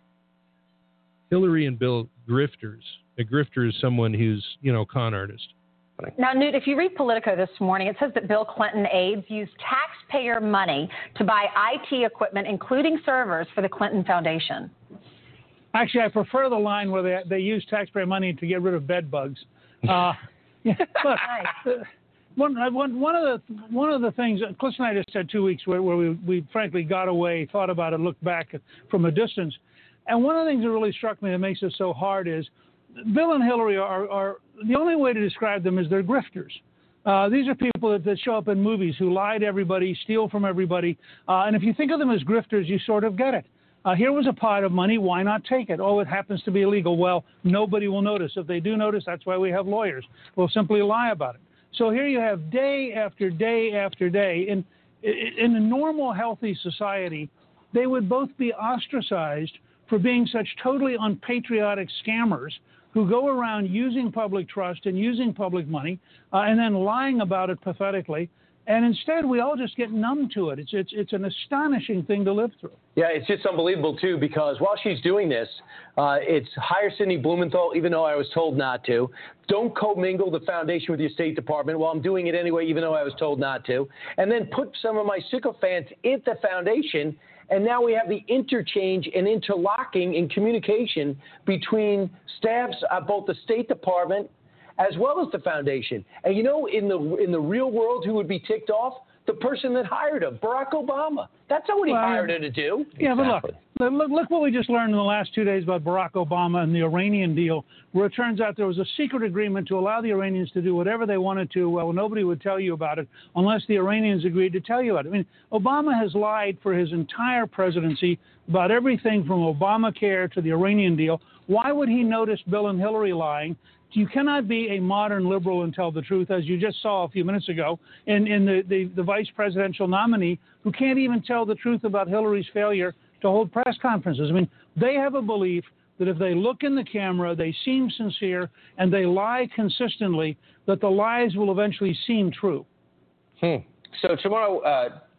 Hillary and Bill grifters. A grifter is someone who's, you know, con artist. Now, Newt, if you read Politico this morning, it says that Bill Clinton aides used taxpayer money to buy I T equipment, including servers, for the Clinton Foundation. Actually, I prefer the line where they they use taxpayer money to get rid of bed bugs. Uh, yeah, look, uh, one, one, one of the one of the things, Cliff and I just had two weeks where, where we, we frankly got away, thought about it, looked back from a distance. And one of the things that really struck me that makes it so hard is Bill and Hillary are, are the only way to describe them is they're grifters. Uh, these are people that, that show up in movies who lie to everybody, steal from everybody. Uh, and if you think of them as grifters, you sort of get it. Uh, here was a pot of money. Why not take it? Oh, it happens to be illegal. Well, nobody will notice. If they do notice, that's why we have lawyers. We'll simply lie about it. So here you have day after day after day. In, in a normal, healthy society, they would both be ostracized for being such totally unpatriotic scammers who go around using public trust and using public money uh, and then lying about it pathetically. And instead, we all just get numb to it. It's, it's, it's an astonishing thing to live through. Yeah, it's just unbelievable, too, because while she's doing this, uh, it's hire Sidney Blumenthal, even though I was told not to. Don't commingle the foundation with your State Department. Well, I'm doing it anyway, even though I was told not to. And then put some of my sycophants in the foundation. And now we have the interchange and interlocking in communication between staffs at both the State Department as well as the foundation. And you know, in the in the real world, who would be ticked off? The person that hired him, Barack Obama. That's not what he well, hired her to do. Yeah, exactly. But look, look, look what we just learned in the last two days about Barack Obama and the Iranian deal, where it turns out there was a secret agreement to allow the Iranians to do whatever they wanted to. Well, nobody would tell you about it unless the Iranians agreed to tell you about it. I mean, Obama has lied for his entire presidency about everything from Obamacare to the Iranian deal. Why would he notice Bill and Hillary lying? You cannot be a modern liberal and tell the truth, as you just saw a few minutes ago in, in the, the, the vice presidential nominee who can't even tell the truth about Hillary's failure to hold press conferences. I mean, they have a belief that if they look in the camera, they seem sincere, and they lie consistently, that the lies will eventually seem true. Hmm. So tomorrow, uh,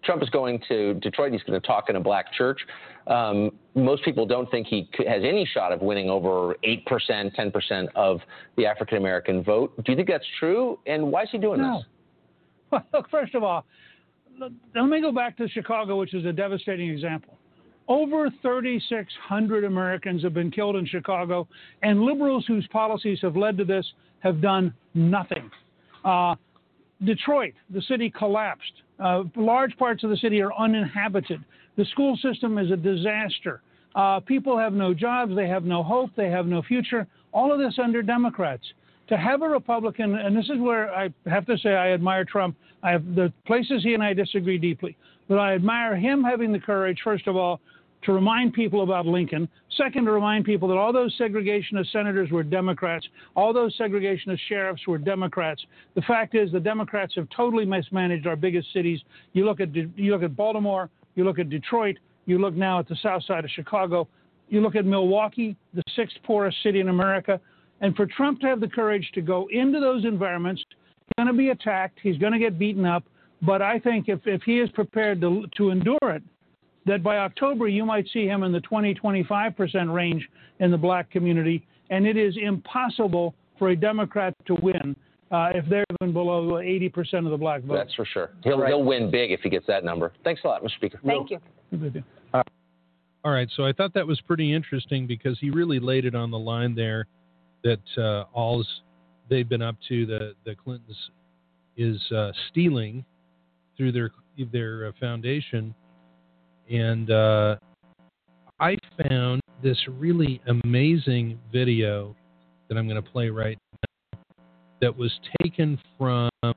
Trump is going to Detroit. He's going to talk in a black church. Um, most people don't think he has any shot of winning over eight percent, ten percent of the African-American vote. Do you think that's true? And why is he doing no. this? Well, look, first of all, let me go back to Chicago, which is a devastating example. Over thirty-six hundred Americans have been killed in Chicago, and liberals whose policies have led to this have done nothing. Uh, Detroit, the city collapsed. Uh, large parts of the city are uninhabited. The school system is a disaster. Uh, people have no jobs. They have no hope. They have no future. All of this under Democrats. To have a Republican, and this is where I have to say I admire Trump. I have the places he and I disagree deeply, but I admire him having the courage, first of all, to remind people about Lincoln. Second, to remind people that all those segregationist senators were Democrats. All those segregationist sheriffs were Democrats. The fact is the Democrats have totally mismanaged our biggest cities. You look at you look at Baltimore, you look at Detroit, you look now at the south side of Chicago, you look at Milwaukee, the sixth poorest city in America. And for Trump to have the courage to go into those environments, he's going to be attacked, he's going to get beaten up. But I think if, if he is prepared to, to endure it, that by October you might see him in the twenty, twenty-five percent range in the black community. And it is impossible for a Democrat to win uh, if they're even below eighty percent of the black vote. That's for sure. He'll, right. he'll win big if he gets that number. Thanks a lot, Mister Speaker. Thank you. All right, so I thought that was pretty interesting because he really laid it on the line there that uh, all they've been up to, the, the Clintons, is uh, stealing through their, their uh, foundation. And uh, I found this really amazing video that I'm going to play right now that was taken from a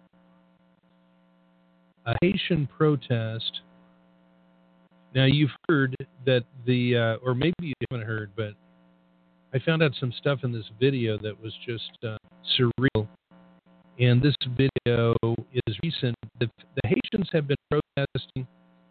Haitian protest. Now, you've heard that the, uh, or maybe you haven't heard, but I found out some stuff in this video that was just uh, surreal. And this video is recent. The, the Haitians have been protesting.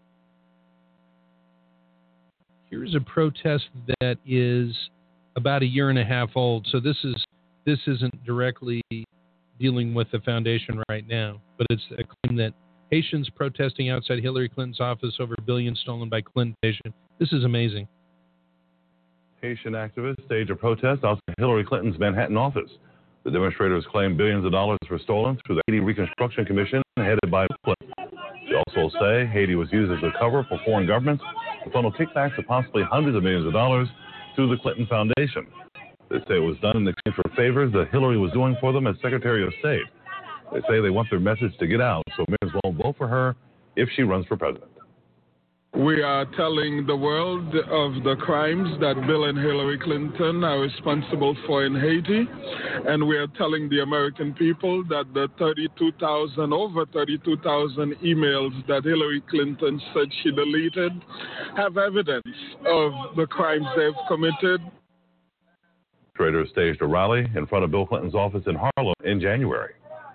Here's a protest that is about a year and a half old. So this is this isn't directly dealing with the foundation right now, but it's a claim that Haitians protesting outside Hillary Clinton's office over billions stolen by Clinton Foundation. This is amazing. Haitian activists staged a protest outside Hillary Clinton's Manhattan office. The demonstrators claim billions of dollars were stolen through the Haiti Reconstruction Commission headed by Clinton. They also say Haiti was used as a cover for foreign governments to funnel kickbacks of possibly hundreds of millions of dollars through the Clinton Foundation. They say it was done in exchange for favors that Hillary was doing for them as Secretary of State. They say they want their message to get out, so may as well vote for her if she runs for president. We are telling the world of the crimes that Bill and Hillary Clinton are responsible for in Haiti, and we are telling the American people that the thirty-two thousand, over thirty-two thousand emails that Hillary Clinton said she deleted have evidence of the crimes they've committed. Traders staged a rally in front of Bill Clinton's office in Harlem in January.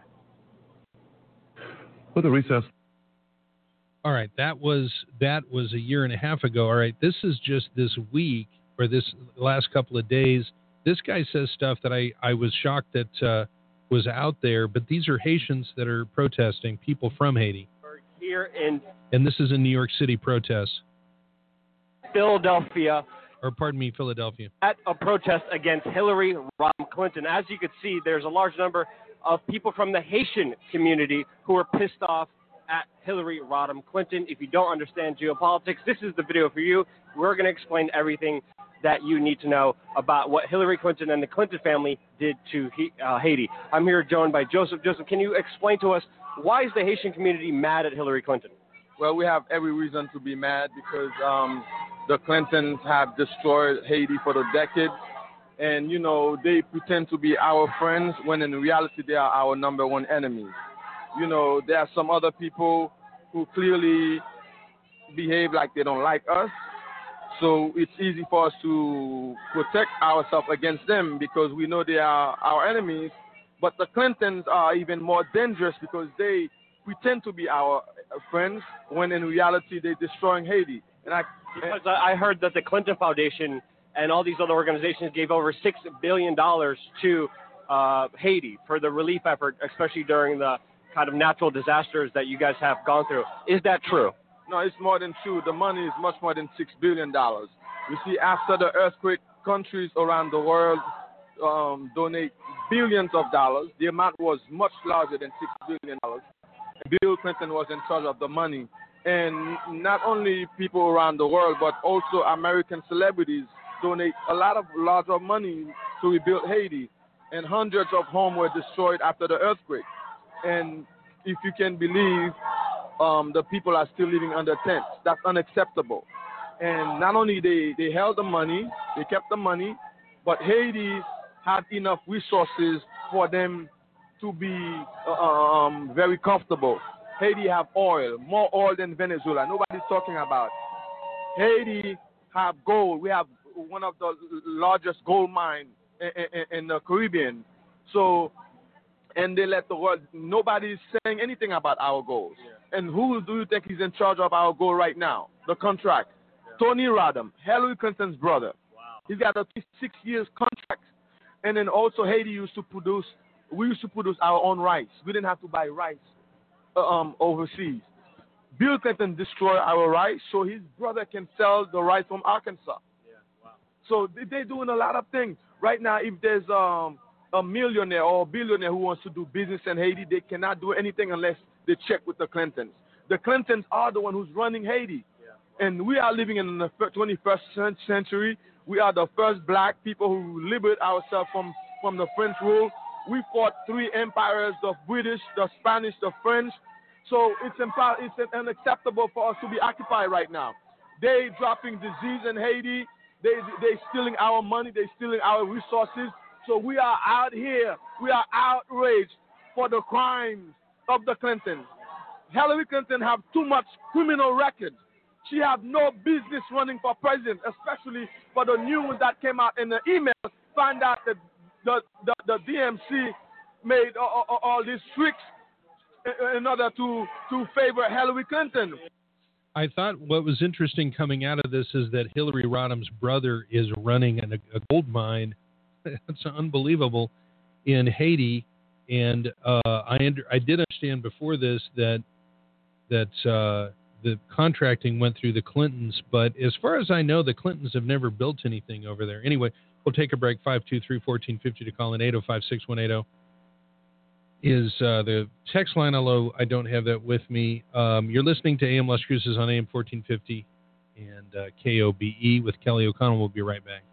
With a recess. All right, that was that was a year and a half ago. All right, this is just this week or this last couple of days. This guy says stuff that I, I was shocked that uh, was out there, but these are Haitians that are protesting, people from Haiti. Here in And this is in New York City protests. Philadelphia. Or pardon me, Philadelphia. At a protest against Hillary Rodham Clinton. As you can see, there's a large number of people from the Haitian community who are pissed off at Hillary Rodham Clinton. If you don't understand geopolitics, this is the video for you. We're going to explain everything that you need to know about what Hillary Clinton and the Clinton family did to uh, Haiti. I'm here joined by Joseph. Joseph, can you explain to us why is the Haitian community mad at Hillary Clinton? Well, we have every reason to be mad because um, the Clintons have destroyed Haiti for the decades. And, you know, they pretend to be our friends when in reality they are our number one enemies. You know, there are some other people who clearly behave like they don't like us. So it's easy for us to protect ourselves against them because we know they are our enemies. But the Clintons are even more dangerous because they pretend to be our friends when in reality they're destroying Haiti. And I, because I heard that the Clinton Foundation and all these other organizations gave over six billion dollars to uh, Haiti for the relief effort, especially during the kind of natural disasters that you guys have gone through. Is that true? No, it's more than two. The money is much more than six billion dollars. You see, after the earthquake, countries around the world um, donate billions of dollars. The amount was much larger than six billion dollars. Bill Clinton was in charge of the money. And not only people around the world, but also American celebrities donate a lot of larger money to rebuild Haiti. And hundreds of homes were destroyed after the earthquake. And if you can believe, um, the people are still living under tents. That's unacceptable. And not only they, they held the money, they kept the money, but Haiti had enough resources for them to be um, very comfortable. Haiti have oil, more oil than Venezuela. Nobody's talking about it. Haiti have gold. We have one of the largest gold mines in, in, in the Caribbean. So, and they let the world, nobody's saying anything about our goals. Yeah. And who do you think is in charge of our gold right now? The contract. Yeah. Tony Rodham, Hillary Clinton's brother. Wow. He's got a six years contract. And then also Haiti used to produce, we used to produce our own rice. We didn't have to buy rice um, overseas. Bill Clinton destroyed our rice so his brother can sell the rice from Arkansas. Yeah. Wow. So they're doing a lot of things. Right now, if there's um, a millionaire or a billionaire who wants to do business in Haiti, they cannot do anything unless they check with the Clintons. The Clintons are the one who's running Haiti. Yeah. And we are living in the twenty-first century. We are the first black people who liberate ourselves from, from the French rule. We fought three empires, the British, the Spanish, the French. So it's, impo- it's unacceptable for us to be occupied right now. They dropping disease in Haiti. They they stealing our money. They stealing our resources. So we are out here. We are outraged for the crimes of the Clintons. Hillary Clinton have too much criminal record. She have no business running for president, especially for the news that came out in the email. Find out that the, the, the D M C made all, all, all these tricks in order to, to favor Hillary Clinton. I thought what was interesting coming out of this is that Hillary Rodham's brother is running an, a gold mine. That's unbelievable in Haiti. And uh, I under, I did understand before this that that uh, the contracting went through the Clintons. But as far as I know, the Clintons have never built anything over there. Anyway, we'll take a break. five two three, one four five zero to call in. eight oh five, six one eight zero is uh, the text line, although I don't have that with me. Um, you're listening to A M Las Cruces on A M fourteen fifty and uh, K O B E with Kelly O'Connell. We'll be right back.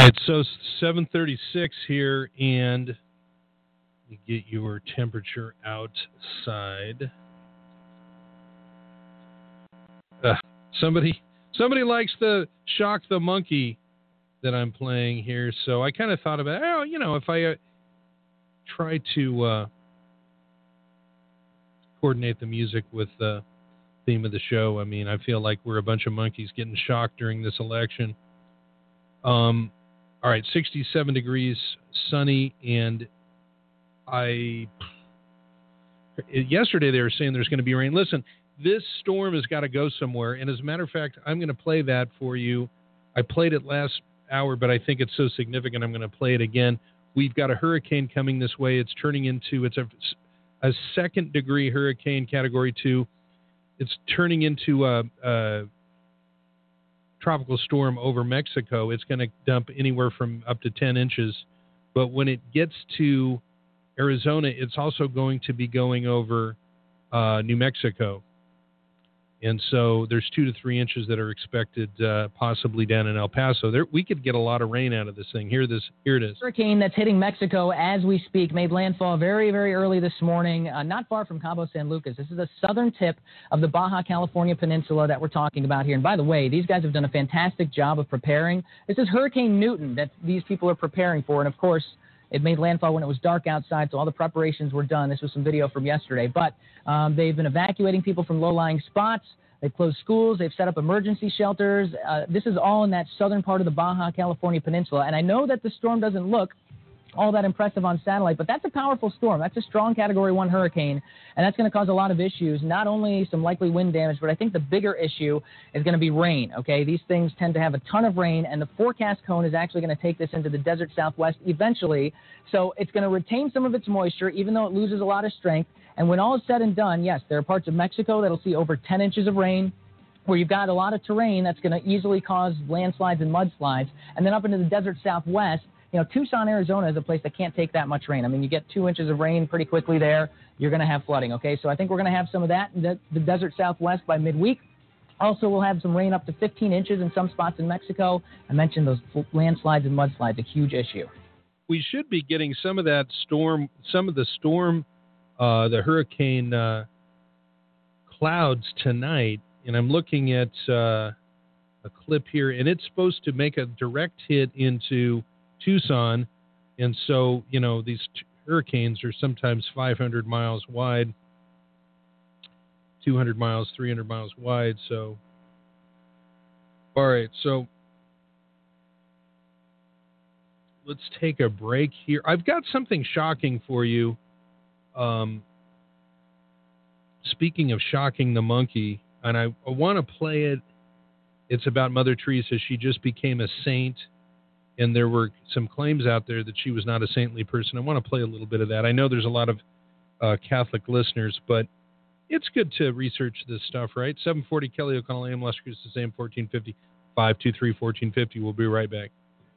right, so seven thirty-six here, and you get your temperature outside. Uh, somebody, somebody likes the Shock the Monkey that I'm playing here, so I kind of thought about, oh, you know, if I uh, try to uh, coordinate the music with the theme of the show, I mean, I feel like we're a bunch of monkeys getting shocked during this election. Um, all right, sixty-seven degrees, sunny, and I yesterday they were saying there's going to be rain. Listen, this storm has got to go somewhere, and as a matter of fact, I'm going to play that for you. I played it last hour, but I think it's so significant I'm going to play it again. We've got a hurricane coming this way. It's turning into, it's a, a second degree hurricane, category two. It's turning into a, a tropical storm over Mexico. It's going to dump anywhere from up to ten inches. But when it gets to Arizona, it's also going to be going over uh, New Mexico. And so there's two to three inches that are expected uh, possibly down in El Paso. There, we could get a lot of rain out of this thing. Here, this, here it is. Hurricane that's hitting Mexico as we speak made landfall very, very early this morning, uh, not far from Cabo San Lucas. This is the southern tip of the Baja California Peninsula that we're talking about here. And by the way, these guys have done a fantastic job of preparing. This is Hurricane Newton that these people are preparing for. And, of course, it made landfall when it was dark outside, so all the preparations were done. This was some video from yesterday. But um, they've been evacuating people from low-lying spots. They've closed schools. They've set up emergency shelters. Uh, this is all in that southern part of the Baja California Peninsula. And I know that the storm doesn't look all that impressive on satellite, but that's a powerful storm. That's a strong Category one hurricane, and that's going to cause a lot of issues, not only some likely wind damage, but I think the bigger issue is going to be rain, okay? These things tend to have a ton of rain, and the forecast cone is actually going to take this into the desert southwest eventually, so it's going to retain some of its moisture, even though it loses a lot of strength, and when all is said and done, yes, there are parts of Mexico that'll see over ten inches of rain, where you've got a lot of terrain that's going to easily cause landslides and mudslides, and then up into the desert southwest, you know, Tucson, Arizona is a place that can't take that much rain. I mean, you get two inches of rain pretty quickly there, you're going to have flooding, okay? So I think we're going to have some of that in the, the desert southwest by midweek. Also, we'll have some rain up to fifteen inches in some spots in Mexico. I mentioned those landslides and mudslides, a huge issue. We should be getting some of that storm, some of the storm, uh, the hurricane uh, clouds tonight. And I'm looking at uh, a clip here, and it's supposed to make a direct hit into Tucson, and so, you know, these t- hurricanes are sometimes five hundred miles wide, two hundred miles, three hundred miles wide, so, all right, so let's take a break here. I've got something shocking for you. Um, speaking of shocking the monkey, and I, I want to play it. It's about Mother Teresa. She just became a saint. And there were some claims out there that she was not a saintly person. I want to play a little bit of that. I know there's a lot of uh, Catholic listeners, but it's good to research this stuff, right? seven forty Kelly O'Connell, A M Las Cruces, A M fourteen fifty, five two three, fourteen fifty. We'll be right back.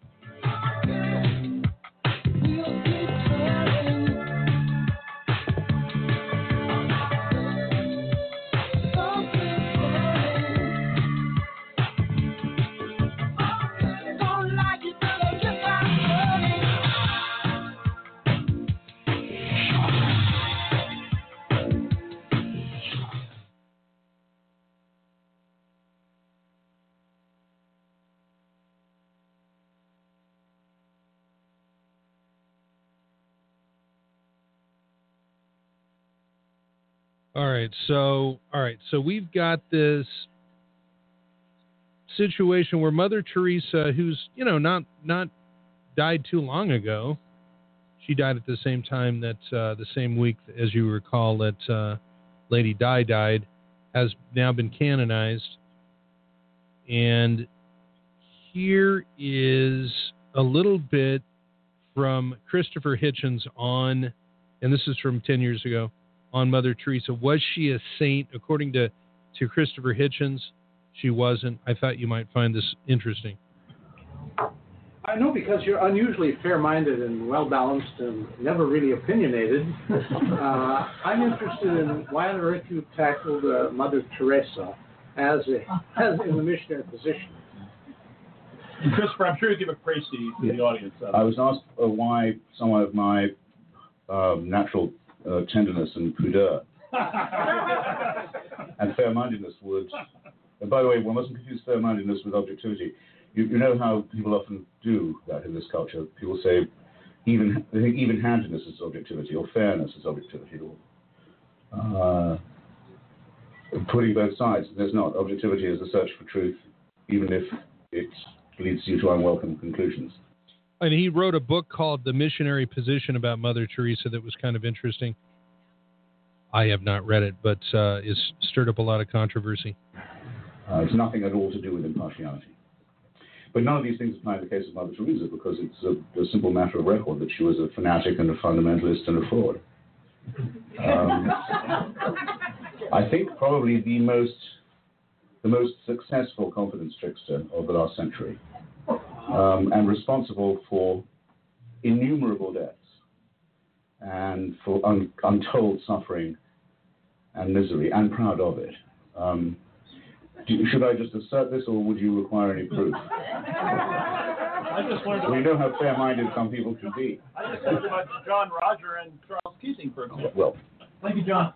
All right, so all right, so we've got this situation where Mother Teresa, who's, you know, not not died too long ago, she died at the same time that uh, the same week, as you recall, that uh, Lady Di died, has now been canonized. And here is a little bit from Christopher Hitchens on, and this is from ten years ago, on Mother Teresa. Was she a saint? According to, to Christopher Hitchens, she wasn't. I thought you might find this interesting. I know, because you're unusually fair-minded and well-balanced and never really opinionated. uh, I'm interested in why on earth you tackled uh, Mother Teresa as, a, as in the missionary position. Christopher, I'm sure you give a praise to the, to the audience. Uh, I was asked uh, why someone of my um, natural uh, tenderness and pudeur and fair-mindedness would. And by the way, one mustn't confuse fair-mindedness with objectivity. You, you know how people often do that in this culture. People say even they think even-handedness is objectivity, or fairness is objectivity, or uh, putting both sides. There's not. Objectivity is the search for truth, even if it leads you to unwelcome conclusions. And he wrote a book called The Missionary Position about Mother Teresa that was kind of interesting. I have not read it, but uh, it's stirred up a lot of controversy. Uh, it's nothing at all to do with impartiality. But none of these things apply in the case of Mother Teresa, because it's a, a simple matter of record that she was a fanatic and a fundamentalist and a fraud. Um, I think probably the most the most successful confidence trickster of the last century, um, and responsible for innumerable deaths and for un- untold suffering and misery, and proud of it. Um, do, should I just assert this, or would you require any proof? I just learned We about, know how fair-minded some people can be. I just learned about John Roger and Charles Keating, for example. Well, Thank you, John.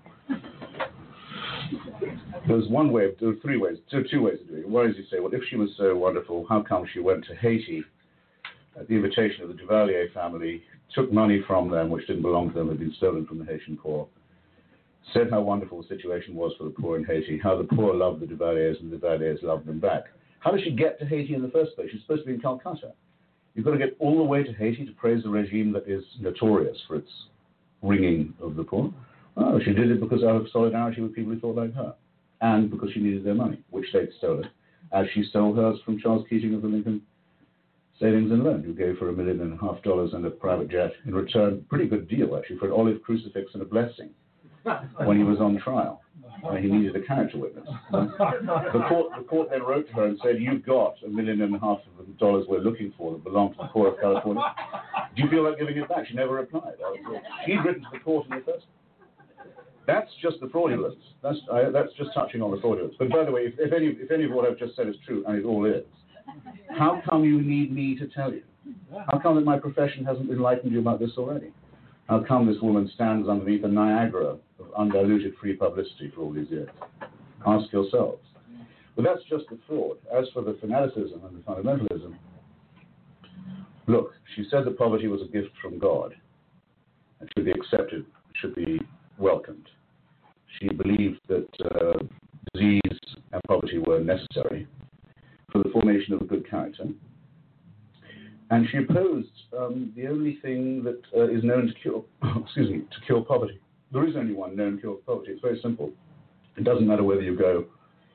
there's one way, there are three ways, there are two ways of doing it. One is you say, well, if she was so wonderful, how come she went to Haiti at the invitation of the Duvalier family, took money from them which didn't belong to them, had been stolen from the Haitian poor, said how wonderful the situation was for the poor in Haiti, how the poor loved the Duvaliers and the Duvaliers loved them back. How did she get to Haiti in the first place? She's supposed to be in Calcutta. You've got to get all the way to Haiti to praise a regime that is notorious for its wringing of the poor. Oh, she did it because out of solidarity with people who thought like her, and because she needed their money, which they'd stolen, as she stole hers from Charles Keating of the Lincoln Savings and Loan, who gave her a million and a half dollars and a private jet in return. Pretty good deal, actually, for an olive crucifix and a blessing when he was on trial. Uh, he needed a character witness. Uh, the court, the court then wrote to her and said, "You've got a million and a half of the dollars we're looking for that belong to the poor of California. Do you feel like giving it back?" She never replied. She'd written to the court in the first. That's just the fraudulence. That's uh, that's just touching on the fraudulence. But by the way, if, if any if any of what I've just said is true, and it all is, how come you need me to tell you? How come that my profession hasn't enlightened you about this already? How come this woman stands underneath a Niagara of undiluted free publicity for all these years? Ask yourselves. But that's just the fraud. As for the fanaticism and the fundamentalism, look, she said that poverty was a gift from God and should be accepted, should be welcomed. She believed that uh, disease and poverty were necessary for the formation of a good character. And she opposed um, the only thing that uh, is known to cure, excuse me, to cure poverty. There is only one known cure for poverty. It's very simple. It doesn't matter whether you go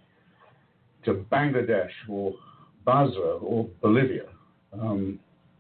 to Bangladesh or Basra or Bolivia. Um,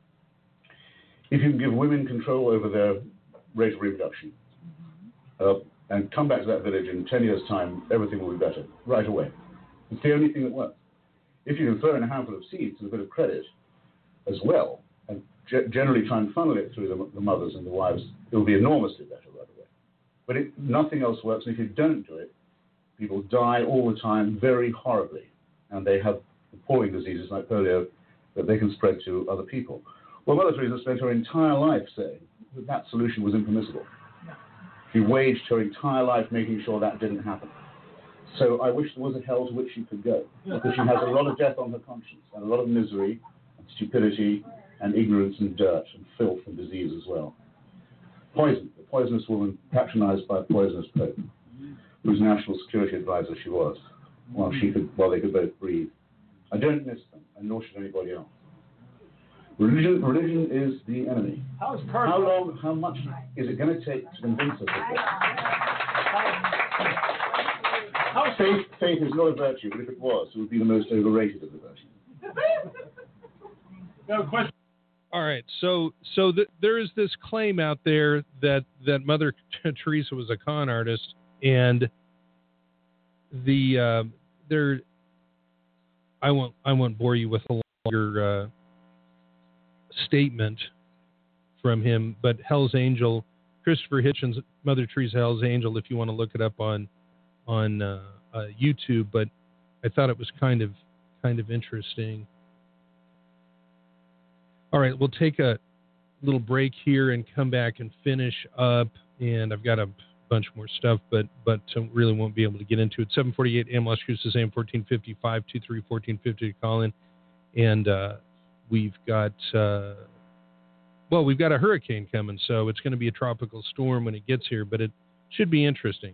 if you can give women control over their rate of reproduction uh, and come back to that village in ten years' time, everything will be better right away. It's the only thing that works. If you can throw in a handful of seeds and a bit of credit as well, and ge- generally try and funnel it through the, the mothers and the wives, it will be enormously better right away. But it, nothing else works, and if you don't do it, people die all the time very horribly, and they have appalling diseases like polio that they can spread to other people. Well, Mother Teresa spent her entire life saying that that solution was impermissible. She waged her entire life making sure that didn't happen. So I wish there was a hell to which she could go, because she has a lot of death on her conscience, and a lot of misery, and stupidity, and ignorance, and dirt, and filth, and disease as well. Poison, a poisonous woman patronized by a poisonous pope, whose national security advisor she was, while she could, while they could both breathe. I don't miss them, and nor should anybody else. Religion, religion is the enemy. How is How long, how much is it going to take to convince us of this? Faith, faith is not a virtue, but if it was, it would be the most overrated of the virtues. No question. All right, so so th- there is this claim out there that that Mother Teresa was a con artist, and the uh, there. I won't I won't bore you with a longer uh, statement from him, but Hell's Angel, Christopher Hitchens, Mother Teresa Hell's Angel, if you want to look it up on on uh, uh, YouTube, but I thought it was kind of kind of interesting. All right, we'll take a little break here and come back and finish up. And I've got a bunch more stuff, but but really won't be able to get into it. seven forty-eight A M Las Cruces, A M fourteen fifty, five two three, fourteen fifty to call in. And uh, we've got, uh, well, we've got a hurricane coming, so it's going to be a tropical storm when it gets here, but it should be interesting.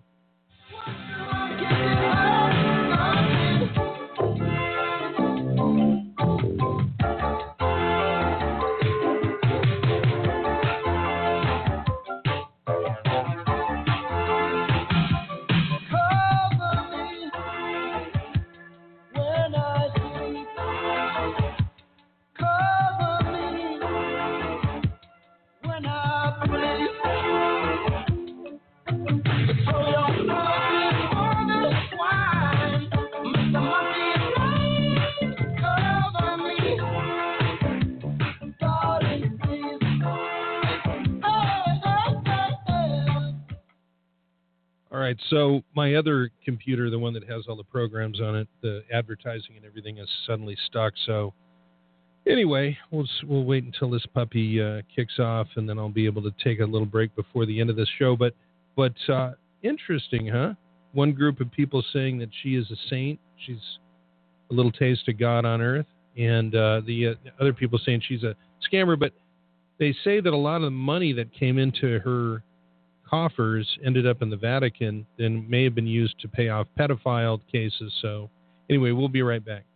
All right, so my other computer, the one that has all the programs on it, the advertising and everything is suddenly stuck. So anyway, we'll we'll wait until this puppy uh, kicks off, and then I'll be able to take a little break before the end of this show. But but uh, interesting, huh? One group of people saying that she is a saint. She's a little taste of God on earth. And uh, the uh, other people saying she's a scammer. But they say that a lot of the money that came into her coffers ended up in the Vatican and may have been used to pay off pedophile cases. So anyway, we'll be right back.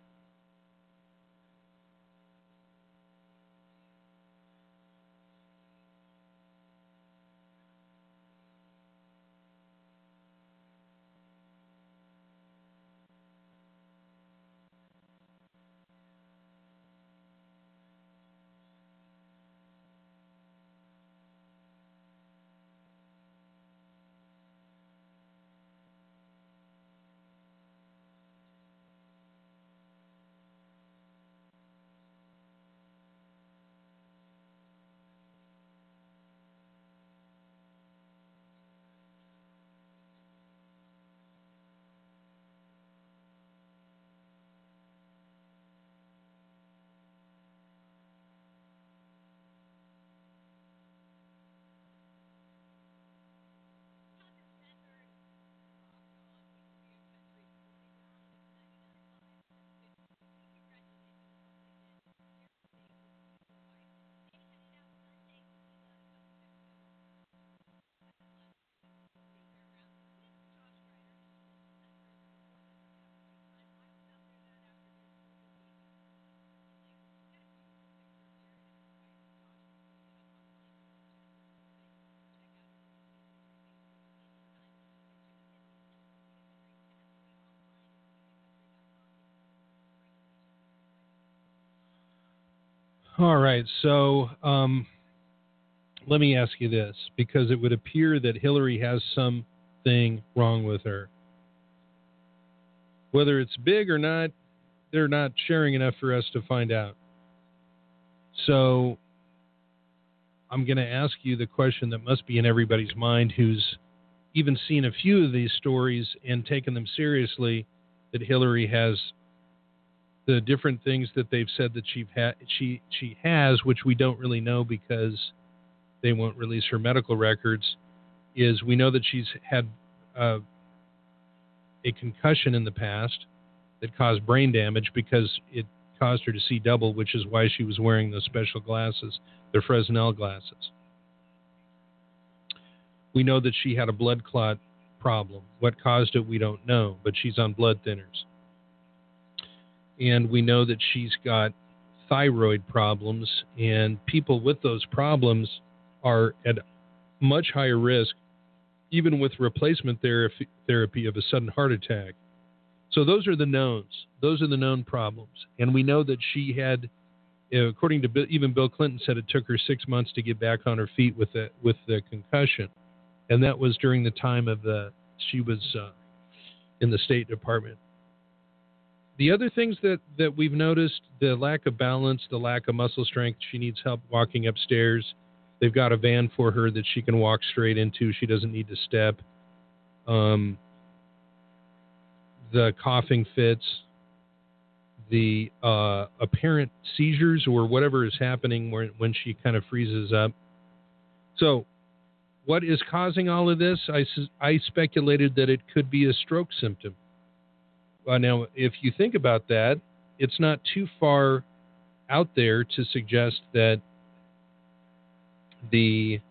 All right, so um, let me ask you this, because it would appear that Hillary has something wrong with her. Whether it's big or not, they're not sharing enough for us to find out. So I'm going to ask you the question that must be in everybody's mind who's even seen a few of these stories and taken them seriously, that Hillary has the different things that they've said that she ha- she she has, which we don't really know because they won't release her medical records, is we know that she's had uh, a concussion in the past that caused brain damage because it caused her to see double, which is why she was wearing those special glasses, the Fresnel glasses. We know that she had a blood clot problem. What caused it, we don't know, but she's on blood thinners. And we know that she's got thyroid problems, and people with those problems are at much higher risk, even with replacement therapy, therapy of a sudden heart attack. So those are the knowns. Those are the known problems. And we know that she had, according to Bill, even Bill Clinton said it took her six months to get back on her feet with the, with the concussion. And that was during the time of the, she was uh, in the State Department. The other things that, that we've noticed, the lack of balance, the lack of muscle strength. She needs help walking upstairs. They've got a van for her that she can walk straight into. She doesn't need to step. Um, the coughing fits, the uh, apparent seizures or whatever is happening when, when she kind of freezes up. So what is causing all of this? I, I speculated that it could be a stroke symptom. Uh, now, if you think about that, it's not too far out there to suggest that the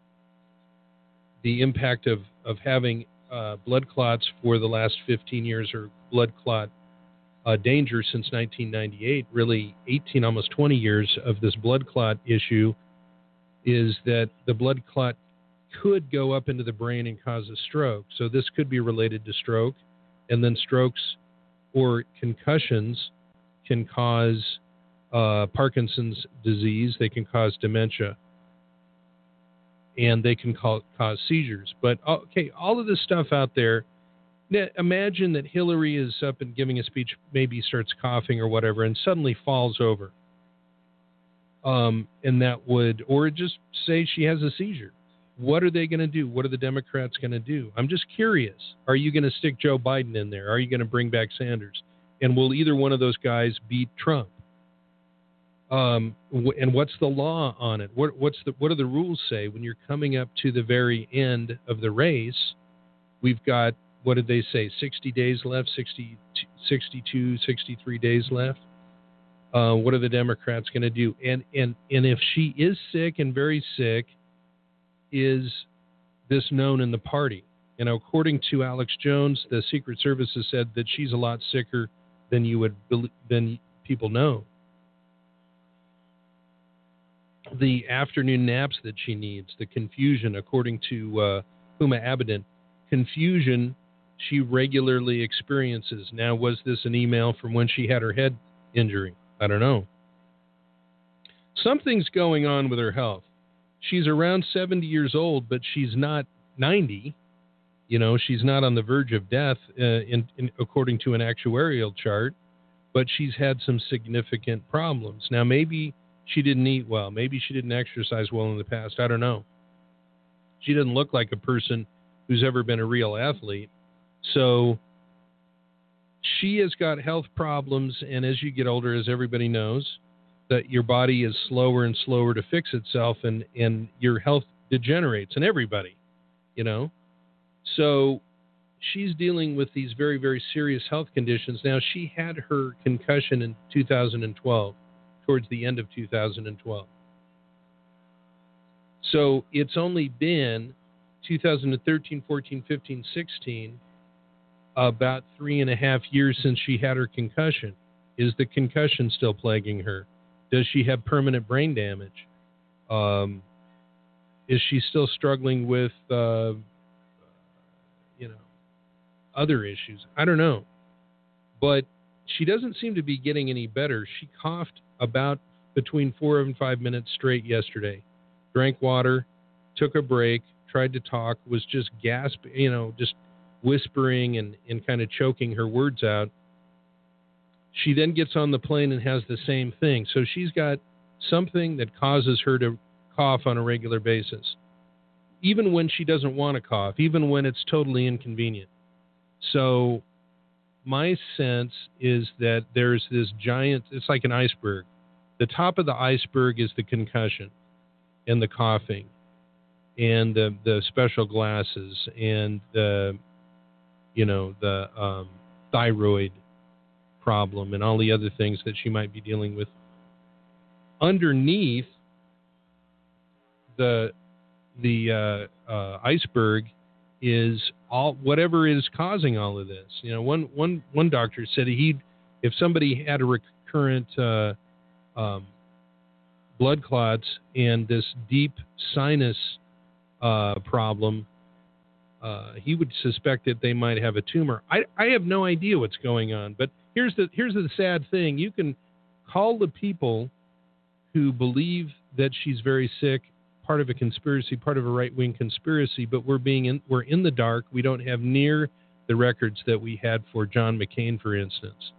the impact of, of having uh, blood clots for the last fifteen years, or blood clot uh, danger since nineteen ninety-eight, really eighteen, almost twenty years of this blood clot issue, is that the blood clot could go up into the brain and cause a stroke. So this could be related to stroke, and then strokes or concussions can cause uh, Parkinson's disease. They can cause dementia, and they can call, cause seizures. But, okay, all of this stuff out there, imagine that Hillary is up and giving a speech, maybe starts coughing or whatever, and suddenly falls over. Um, and that would, or just say she has a seizure. What are they going to do? What are the Democrats going to do? I'm just curious. Are you going to stick Joe Biden in there? Are you going to bring back Sanders? And will either one of those guys beat Trump? Um, w- and what's the law on it? What, what's the, what do the rules say when you're coming up to the very end of the race? We've got, what did they say, sixty days left, sixty, sixty-two, sixty-three days left? Uh, what are the Democrats going to do? And, and, and if she is sick and very sick, is this known in the party? You know, according to Alex Jones, the Secret Service has said that she's a lot sicker than you would than people know. The afternoon naps that she needs, the confusion, according to uh, Huma Abedin, confusion she regularly experiences. Now, was this an email from when she had her head injury? I don't know. Something's going on with her health. She's around seventy years old, but she's not ninety. You know, she's not on the verge of death, uh, in, in, according to an actuarial chart, but she's had some significant problems. Now, maybe she didn't eat well. Maybe she didn't exercise well in the past. I don't know. She doesn't look like a person who's ever been a real athlete. So she has got health problems, and as you get older, as everybody knows, that your body is slower and slower to fix itself, and, and your health degenerates, and everybody, you know. So she's dealing with these very, very serious health conditions. Now, she had her concussion in two thousand twelve, towards the end of two thousand twelve. So it's only been two thousand thirteen, fourteen, fifteen, sixteen, about three and a half years since she had her concussion. Is the concussion still plaguing her? Does she have permanent brain damage? Um, is she still struggling with, uh, you know, other issues? I don't know. But she doesn't seem to be getting any better. She coughed about between four and five minutes straight yesterday. Drank water, took a break, tried to talk, was just gasping, you know, just whispering and, and kind of choking her words out. She then gets on the plane and has the same thing. So she's got something that causes her to cough on a regular basis, even when she doesn't want to cough, even when it's totally inconvenient. So my sense is that there's this giant, it's like an iceberg. The top of the iceberg is the concussion and the coughing and the, the special glasses and the, you know, the um, thyroid problem and all the other things that she might be dealing with. Underneath the the uh, uh, iceberg is all whatever is causing all of this. You know, one one one doctor said he, if somebody had a recurrent uh, um, blood clots and this deep sinus uh, problem, uh, he would suspect that they might have a tumor. I I have no idea what's going on, but Here's the here's the sad thing. You can call the people who believe that she's very sick part of a conspiracy, part of a right-wing conspiracy, but we're being in, we're in the dark. We don't have near the records that we had for John McCain, for instance.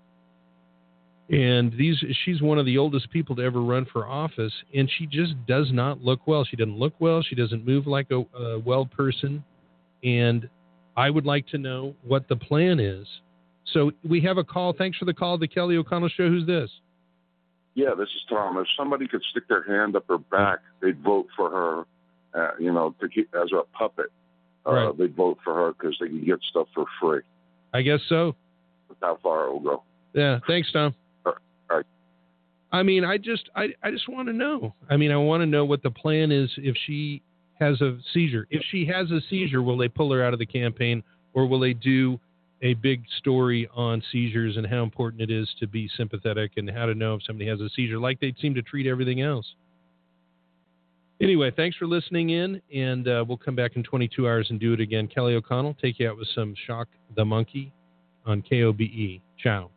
And these she's one of the oldest people to ever run for office, and she just does not look well. She doesn't look well. She doesn't move like a, a well person. And I would like to know what the plan is So we have a call. Thanks for the call, the Kelly O'Connell Show. Who's this? Yeah, this is Tom. If somebody could stick their hand up her back, they'd vote for her, uh, you know, to keep, as a puppet. Uh, Right. They'd vote for her because they can get stuff for free. I guess so. That's how far it will go. Yeah. Thanks, Tom. All right. I mean, I just, I, I just want to know. I mean, I want to know what the plan is if she has a seizure. If she has a seizure, will they pull her out of the campaign, or will they do a big story on seizures and how important it is to be sympathetic and how to know if somebody has a seizure, like they seem to treat everything else? Anyway, thanks for listening in, and uh, we'll come back in twenty-two hours and do it again. Kelly O'Connell, take you out with some Shock the Monkey on K O B E. Ciao.